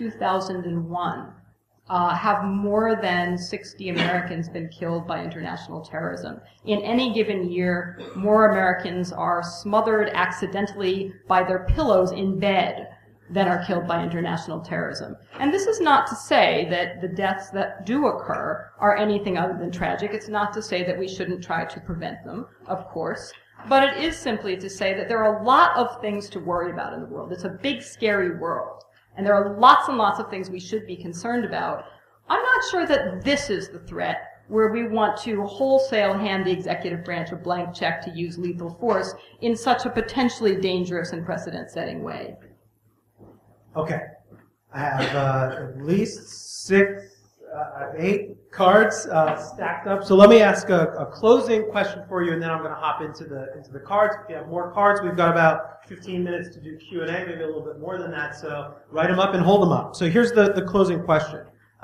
2001 have more than 60 Americans been killed by international terrorism. In any given year, more Americans are smothered accidentally by their pillows in bed than are killed by international terrorism. And this is not to say that the deaths that do occur are anything other than tragic. It's not to say that we shouldn't try to prevent them, of course. But it is simply to say that there are a lot of things to worry about in the world. It's a big, scary world. And there are lots and lots of things we should be concerned about. I'm not sure that this is the threat where we want to wholesale hand the executive branch a blank check to use lethal force in such a potentially dangerous and precedent-setting way. Okay, I have at least 8 cards stacked up. So let me ask a closing question for you, and then I'm going to hop into the cards. If you have more cards, we've got about 15 minutes to do Q&A, maybe a little bit more than that. So write them up and hold them up. So here's the closing question.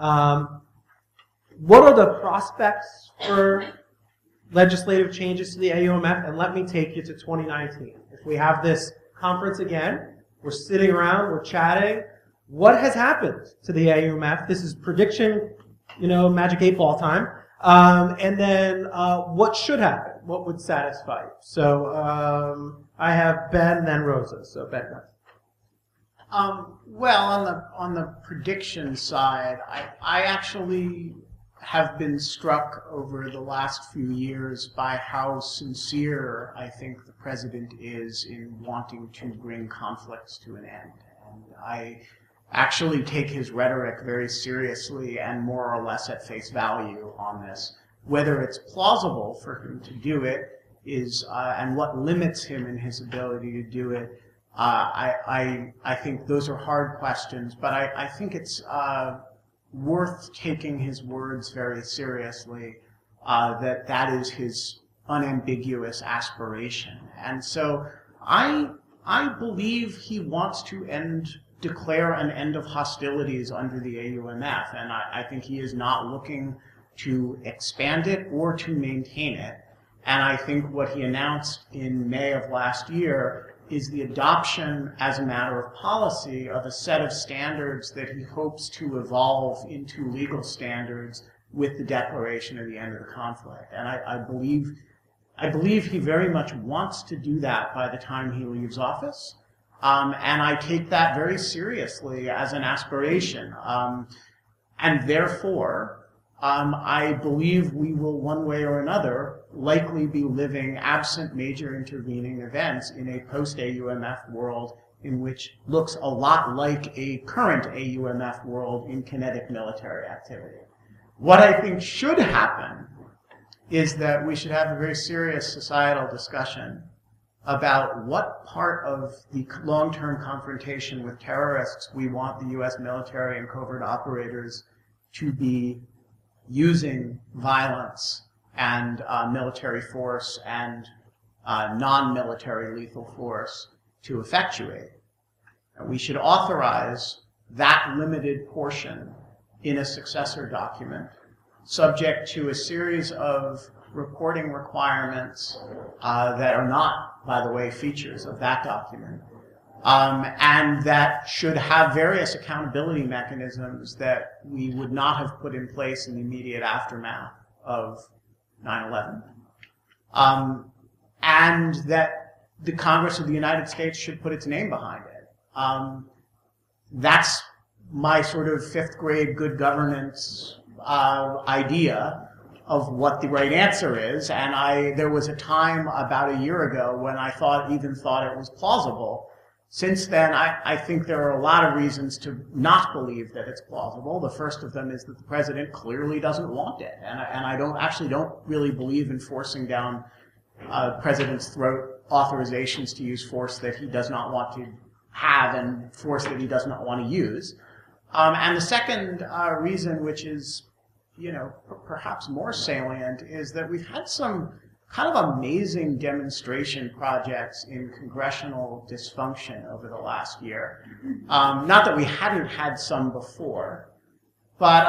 What are the prospects for legislative changes to the AUMF? And let me take you to 2019. If we have this conference again, we're sitting around, we're chatting. What has happened to the AUMF? This is prediction, magic 8-ball time. And then what should happen? What would satisfy you? So I have Ben, then Rosa. So Ben. Well, on the prediction side, I actually have been struck over the last few years by how sincere I think the president is in wanting to bring conflicts to an end. And I actually take his rhetoric very seriously and more or less at face value on this. Whether it's plausible for him to do it is, and what limits him in his ability to do it, I think those are hard questions, but I think it's worth taking his words very seriously, that is his unambiguous aspiration. And so I believe he wants to declare an end of hostilities under the AUMF, and I think he is not looking to expand it or to maintain it. And I think what he announced in May of last year is the adoption as a matter of policy of a set of standards that he hopes to evolve into legal standards with the declaration of the end of the conflict. And I believe he very much wants to do that by the time he leaves office. And I take that very seriously as an aspiration. And therefore, I believe we will, one way or another, likely be living, absent major intervening events, in a post-AUMF world in which looks a lot like a current AUMF world in kinetic military activity. What I think should happen is that we should have a very serious societal discussion about what part of the long-term confrontation with terrorists we want the U.S. military and covert operators to be using violence and military force and non-military lethal force to effectuate. We should authorize that limited portion in a successor document, subject to a series of reporting requirements that are not, by the way, features of that document, and that should have various accountability mechanisms that we would not have put in place in the immediate aftermath of 9/11, and that the Congress of the United States should put its name behind it. That's my sort of fifth grade good governance idea of what the right answer is, and there was a time about a year ago when I even thought it was plausible. Since then, I think there are a lot of reasons to not believe that it's plausible. The first of them is that the president clearly doesn't want it, and I don't really believe in forcing down president's throat authorizations to use force that he does not want to have and force that he does not want to use. And the second reason, which is, perhaps more salient, is that we've had some kind of amazing demonstration projects in congressional dysfunction over the last year. Not that we hadn't had some before, but,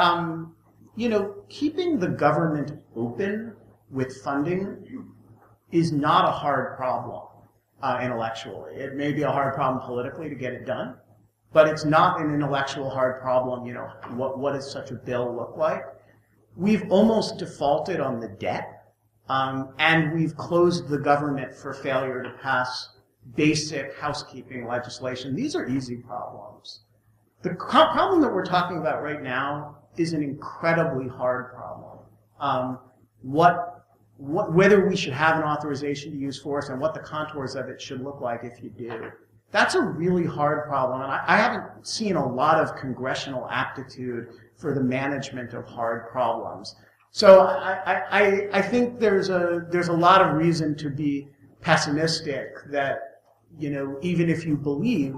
keeping the government open with funding is not a hard problem intellectually. It may be a hard problem politically to get it done, but it's not an intellectual hard problem. What does such a bill look like? We've almost defaulted on the debt. And we've closed the government for failure to pass basic housekeeping legislation. These are easy problems. The problem that we're talking about right now is an incredibly hard problem. Whether we should have an authorization to use force and what the contours of it should look like if you do. That's a really hard problem, and I haven't seen a lot of congressional aptitude for the management of hard problems. So I think there's a lot of reason to be pessimistic that, even if you believe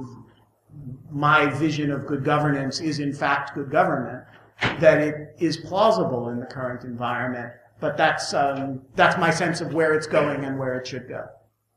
my vision of good governance is in fact good government, that it is plausible in the current environment. But that's my sense of where it's going and where it should go.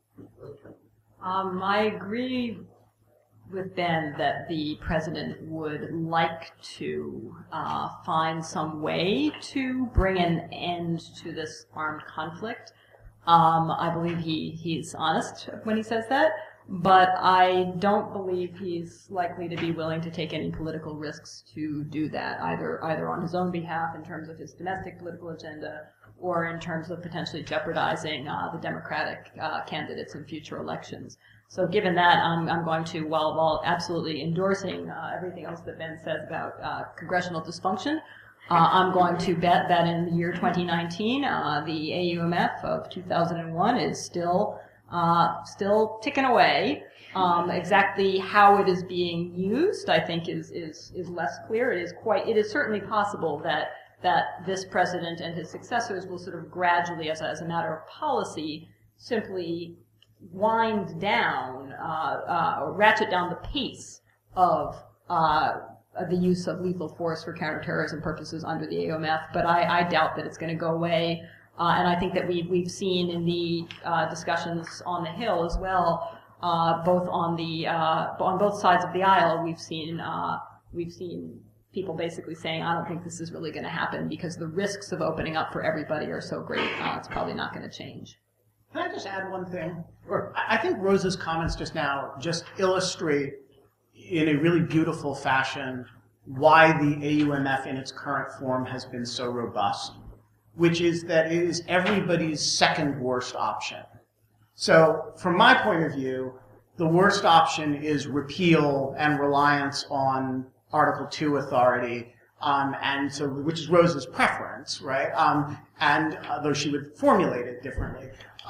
I agree with Ben that the president would like to find some way to bring an end to this armed conflict. I believe he's honest when he says that, but I don't believe he's likely to be willing to take any political risks to do that, either on his own behalf in terms of his domestic political agenda or in terms of potentially jeopardizing the Democratic candidates in future elections. So given that, I'm going to, while absolutely endorsing everything else that Ben says about congressional dysfunction, I'm going to bet that in the year 2019, the AUMF of 2001 is still ticking away. Exactly how it is being used, I think, is less clear. It is certainly possible that this president and his successors will sort of gradually, as a matter of policy, simply wind down, or ratchet down the pace of the use of lethal force for counterterrorism purposes under the AUMF, but I doubt that it's going to go away. And I think that we've seen in the discussions on the Hill as well, both on both sides of the aisle, we've seen people basically saying, I don't think this is really going to happen because the risks of opening up for everybody are so great. It's probably not going to change. Can I just add one thing? I think Rosa's comments just now just illustrate in a really beautiful fashion why the AUMF in its current form has been so robust, which is that it is everybody's second worst option. So from my point of view, the worst option is repeal and reliance on Article 2 authority, and so which is Rosa's preference, right? And though she would formulate it differently.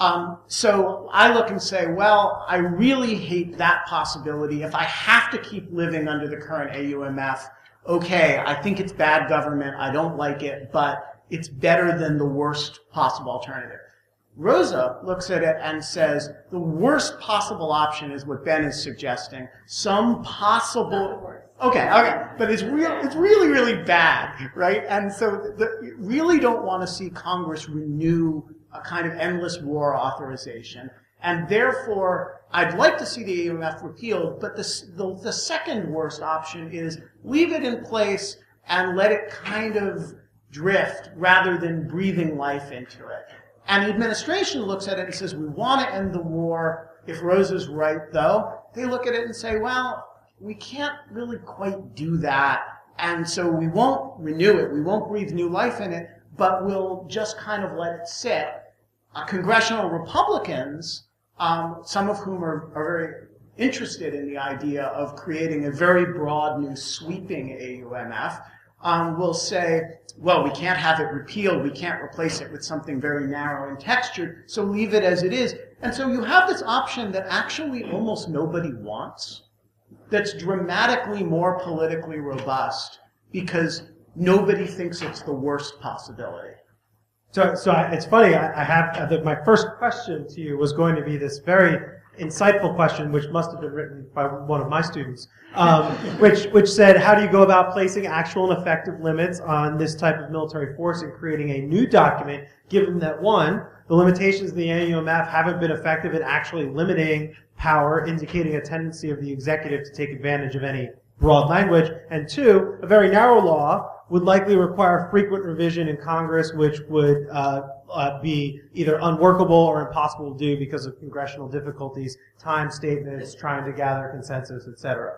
So I look and say, well, I really hate that possibility. If I have to keep living under the current AUMF, okay, I think it's bad government, I don't like it, but it's better than the worst possible alternative. Rosa looks at it and says, the worst possible option is what Ben is suggesting, some possible... Okay, but it's really, really bad, right? And so you really don't want to see Congress renew a kind of endless war authorization. And therefore, I'd like to see the AUMF repealed, but the second worst option is leave it in place and let it kind of drift rather than breathing life into it. And the administration looks at it and says, we want to end the war. If Rosa's right, though, they look at it and say, well, we can't really quite do that, and so we won't renew it, we won't breathe new life in it, but we'll just kind of let it sit. Congressional Republicans, some of whom are very interested in the idea of creating a very broad new sweeping AUMF, will say, well, we can't have it repealed, we can't replace it with something very narrow and textured, so leave it as it is. And so you have this option that actually almost nobody wants, that's dramatically more politically robust because nobody thinks it's the worst possibility. So it's funny, I have, my first question to you was going to be this very insightful question, which must have been written by one of my students, which said, how do you go about placing actual and effective limits on this type of military force and creating a new document, given that, one, the limitations of the AUMF haven't been effective in actually limiting power, indicating a tendency of the executive to take advantage of any broad language, and two, a very narrow law would likely require frequent revision in Congress, which would be either unworkable or impossible to do because of congressional difficulties, time statements, trying to gather consensus, etc.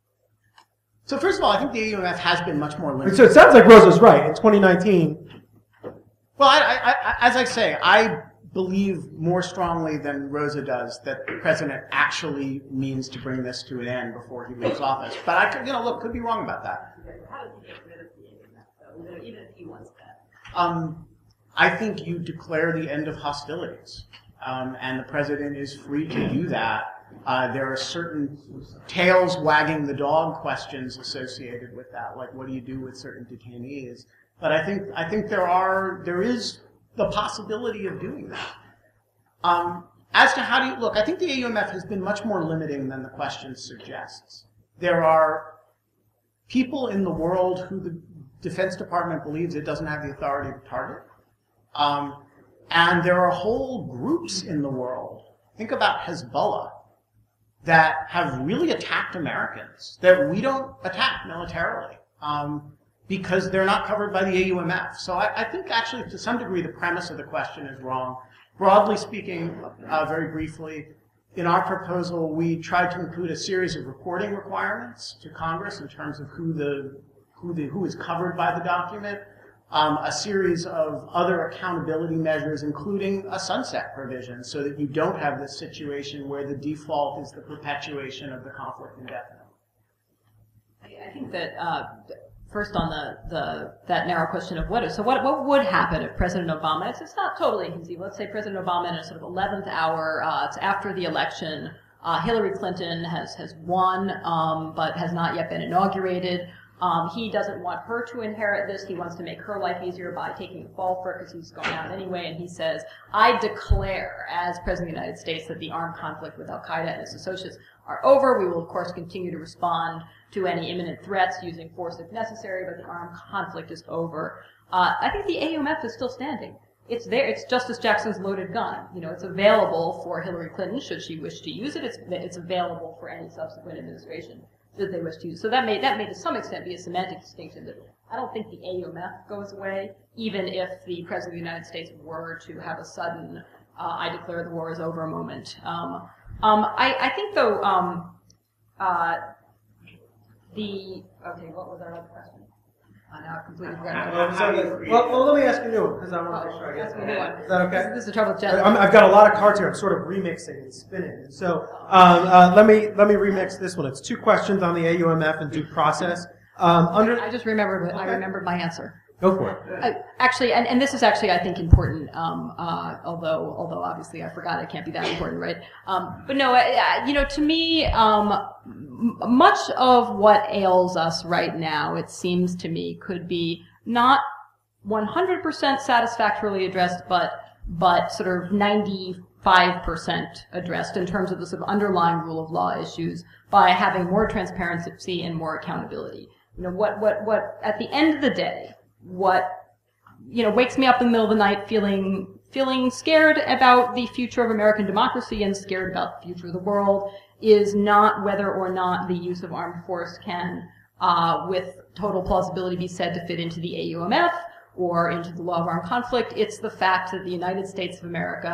So first of all, I think the AUMF has been much more limited. So it sounds like Rosa's right. In 2019... Well, as I say, I believe more strongly than Rosa does that the president actually means to bring this to an end before he leaves office. But I could, could be wrong about that. How does he get rid of the AUMF, though, even if he wants that? I think you declare the end of hostilities, and the president is free to do that. There are certain tails wagging the dog questions associated with that, like what do you do with certain detainees? But I think there is the possibility of doing that. As to how do you look, I think the AUMF has been much more limiting than the question suggests. There are people in the world who the Defense Department believes it doesn't have the authority to target. And there are whole groups in the world, think about Hezbollah, that have really attacked Americans that we don't attack militarily. Because they're not covered by the AUMF. So I think actually to some degree the premise of the question is wrong. Broadly speaking, very briefly, in our proposal we tried to include a series of reporting requirements to Congress in terms of who is covered by the document, a series of other accountability measures, including a sunset provision, so that you don't have this situation where the default is the perpetuation of the conflict indefinitely. I think that first on that narrow question of what would happen if President Obama, it's not totally inconceivable. Let's say President Obama in a sort of 11th hour, it's after the election, Hillary Clinton has won, but has not yet been inaugurated. He doesn't want her to inherit this. He wants to make her life easier by taking the fall for it because he's going out anyway. And he says, I declare as President of the United States that the armed conflict with al-Qaeda and its associates are over. We will, of course, continue to respond to any imminent threats using force if necessary, but the armed conflict is over. I think the AUMF is still standing. It's there. It's Justice Jackson's loaded gun. It's available for Hillary Clinton should she wish to use it. It's available for any subsequent administration that they wish to use. So that may to some extent be a semantic distinction. That I don't think the AUMF goes away, even if the President of the United States were to have a sudden I declare the war is over moment. I think though what was our other question? Now I completely forgot. Well, let me ask you a new one, because I want to make sure I get ask me a new one. Is that okay? This is the trouble with Jen. I've got a lot of cards here. I'm sort of remixing and spinning. And so let me remix this one. It's two questions on the AUMF and due process. I just remembered. Okay. I remembered my answer. Go for it. Actually, and this is actually, I think, important. Although obviously I forgot, it can't be that important, right? But no, to me, much of what ails us right now, it seems to me, could be not 100% satisfactorily addressed, but sort of 95% addressed in terms of the sort of underlying rule of law issues by having more transparency and more accountability. What at the end of the day, what wakes me up in the middle of the night feeling scared about the future of American democracy and scared about the future of the world is not whether or not the use of armed force can, with total plausibility, be said to fit into the AUMF or into the law of armed conflict. It's the fact that the United States of America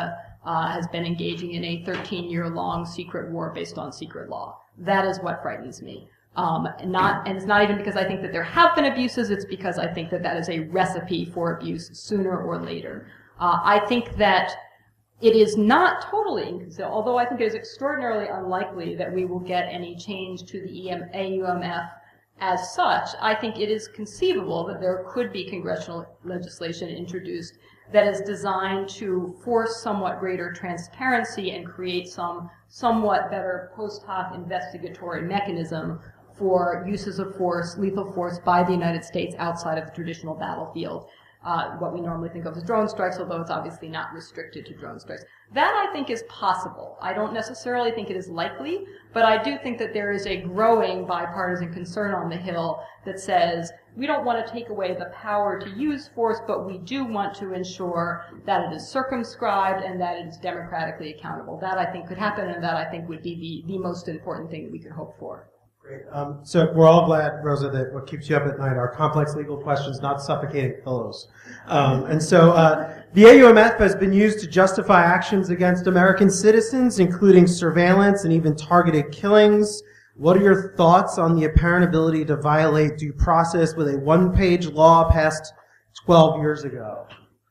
has been engaging in a 13-year-long secret war based on secret law. That is what frightens me. And it's not even because I think that there have been abuses, it's because I think that that is a recipe for abuse sooner or later. I think that it is not totally inconsistent, although I think it is extraordinarily unlikely that we will get any change to the AUMF as such. I think it is conceivable that there could be congressional legislation introduced that is designed to force somewhat greater transparency and create some somewhat better post hoc investigatory mechanism for uses of force, lethal force, by the United States outside of the traditional battlefield. What we normally think of as drone strikes, although it's obviously not restricted to drone strikes. That, I think, is possible. I don't necessarily think it is likely, but I do think that there is a growing bipartisan concern on the Hill that says we don't want to take away the power to use force, but we do want to ensure that it is circumscribed and that it is democratically accountable. That, I think, could happen, and that, I think, would be the most important thing that we could hope for. Great. So we're all glad, Rosa, that what keeps you up at night are complex legal questions, not suffocating pillows. And so the AUMF has been used to justify actions against American citizens, including surveillance and even targeted killings. What are your thoughts on the apparent ability to violate due process with a one-page law passed 12 years ago?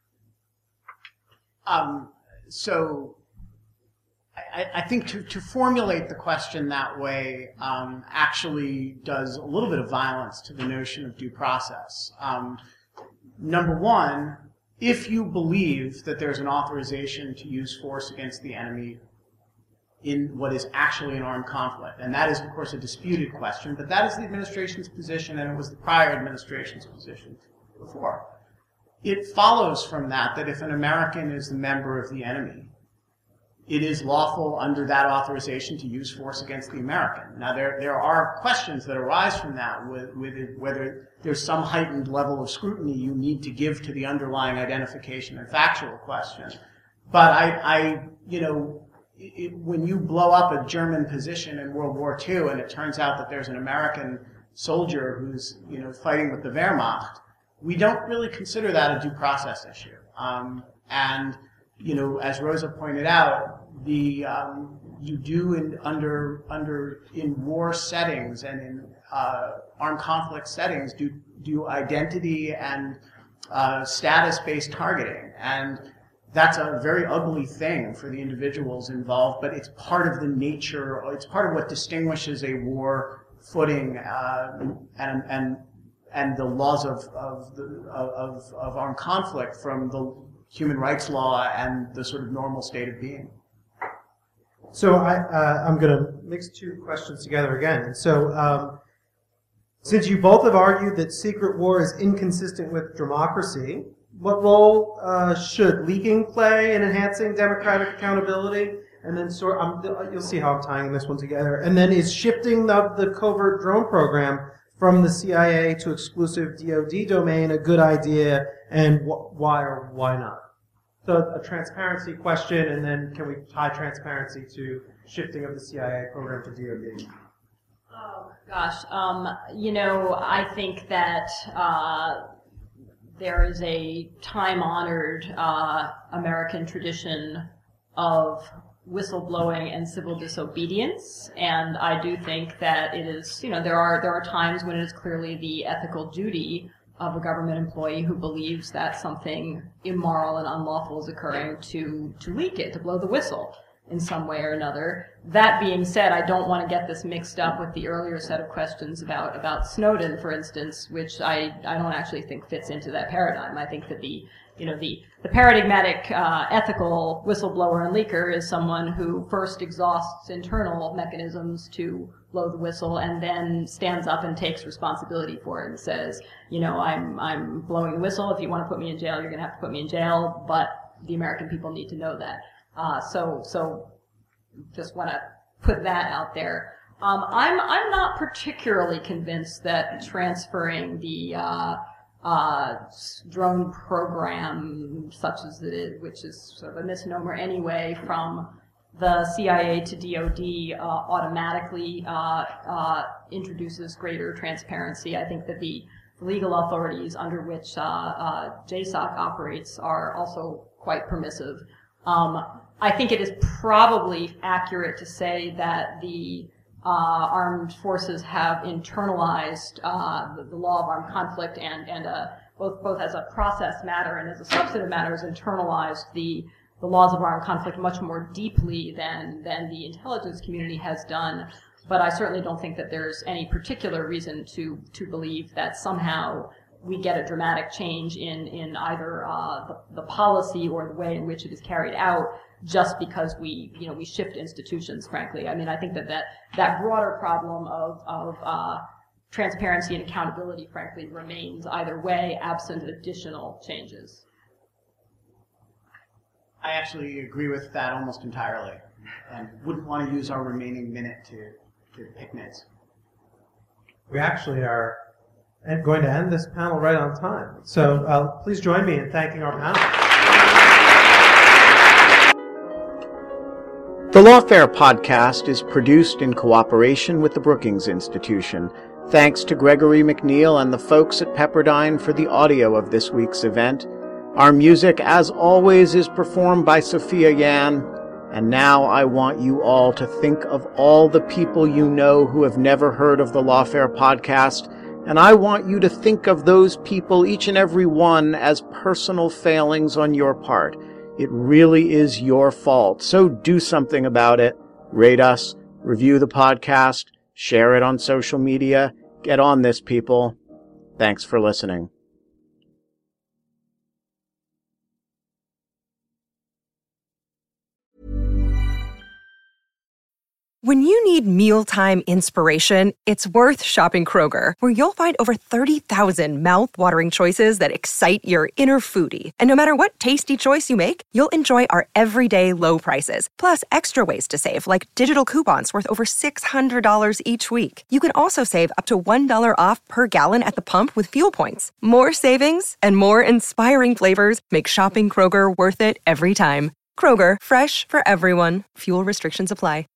I think to formulate the question that way actually does a little bit of violence to the notion of due process. Number one, if you believe that there's an authorization to use force against the enemy in what is actually an armed conflict, and that is, of course, a disputed question, but that is the administration's position, and it was the prior administration's position before. It follows from that if an American is a member of the enemy, it is lawful under that authorization to use force against the American. Now, there are questions that arise from that, with whether there's some heightened level of scrutiny you need to give to the underlying identification and factual question. But when you blow up a German position in World War II and it turns out that there's an American soldier who's fighting with the Wehrmacht, we don't really consider that a due process issue. As Rosa pointed out, you do in war settings and in armed conflict settings do identity and status-based targeting, and that's a very ugly thing for the individuals involved. But it's part of the nature. It's part of what distinguishes a war footing and the laws of armed conflict from the human rights law and the sort of normal state of being. So I'm going to mix two questions together again. And so since you both have argued that secret war is inconsistent with democracy, what role should leaking play in enhancing democratic accountability? And then you'll see how I'm tying this one together. And then is shifting the covert drone program from the CIA to exclusive DoD domain a good idea, and why or why not? So a transparency question, and then can we tie transparency to shifting of the CIA program to DoD? Oh, gosh. I think that there is a time-honored American tradition of whistleblowing and civil disobedience, and I do think that it is, there are times when it is clearly the ethical duty of a government employee who believes that something immoral and unlawful is occurring to leak it, to blow the whistle in some way or another. That being said, I don't want to get this mixed up with the earlier set of questions about Snowden, for instance, which I don't actually think fits into that paradigm. I think that the paradigmatic ethical whistleblower and leaker is someone who first exhausts internal mechanisms to blow the whistle and then stands up and takes responsibility for it and says, I'm blowing the whistle. If you want to put me in jail, you're going to have to put me in jail, but the American people need to know that. So just want to put that out there. I'm not particularly convinced that transferring the drone program, such as it is, which is sort of a misnomer anyway, from the CIA to DoD automatically introduces greater transparency. I think that the legal authorities under which JSOC operates are also quite permissive. I think it is probably accurate to say that the armed forces have internalized the law of armed conflict and both as a process matter and as a substantive matter has internalized the laws of armed conflict much more deeply than the intelligence community has done. But I certainly don't think that there's any particular reason to believe that somehow we get a dramatic change in either the policy or the way in which it is carried out just because we shift institutions, frankly. I mean, I think that broader problem of transparency and accountability, frankly, remains either way, absent additional changes. I actually agree with that almost entirely, and wouldn't want to use our remaining minute to pick nits. We actually are going to end this panel right on time. So please join me in thanking our panel. The Lawfare podcast is produced in cooperation with the Brookings Institution. Thanks to Gregory McNeil and the folks at Pepperdine for the audio of this week's event. Our music, as always, is performed by Sophia Yan. And now I want you all to think of all the people you know who have never heard of the Lawfare podcast. And I want you to think of those people, each and every one, as personal failings on your part. It really is your fault. So do something about it. Rate us, review the podcast, share it on social media. Get on this, people. Thanks for listening. When you need mealtime inspiration, it's worth shopping Kroger, where you'll find over 30,000 mouth-watering choices that excite your inner foodie. And no matter what tasty choice you make, you'll enjoy our everyday low prices, plus extra ways to save, like digital coupons worth over $600 each week. You can also save up to $1 off per gallon at the pump with fuel points. More savings and more inspiring flavors make shopping Kroger worth it every time. Kroger, fresh for everyone. Fuel restrictions apply.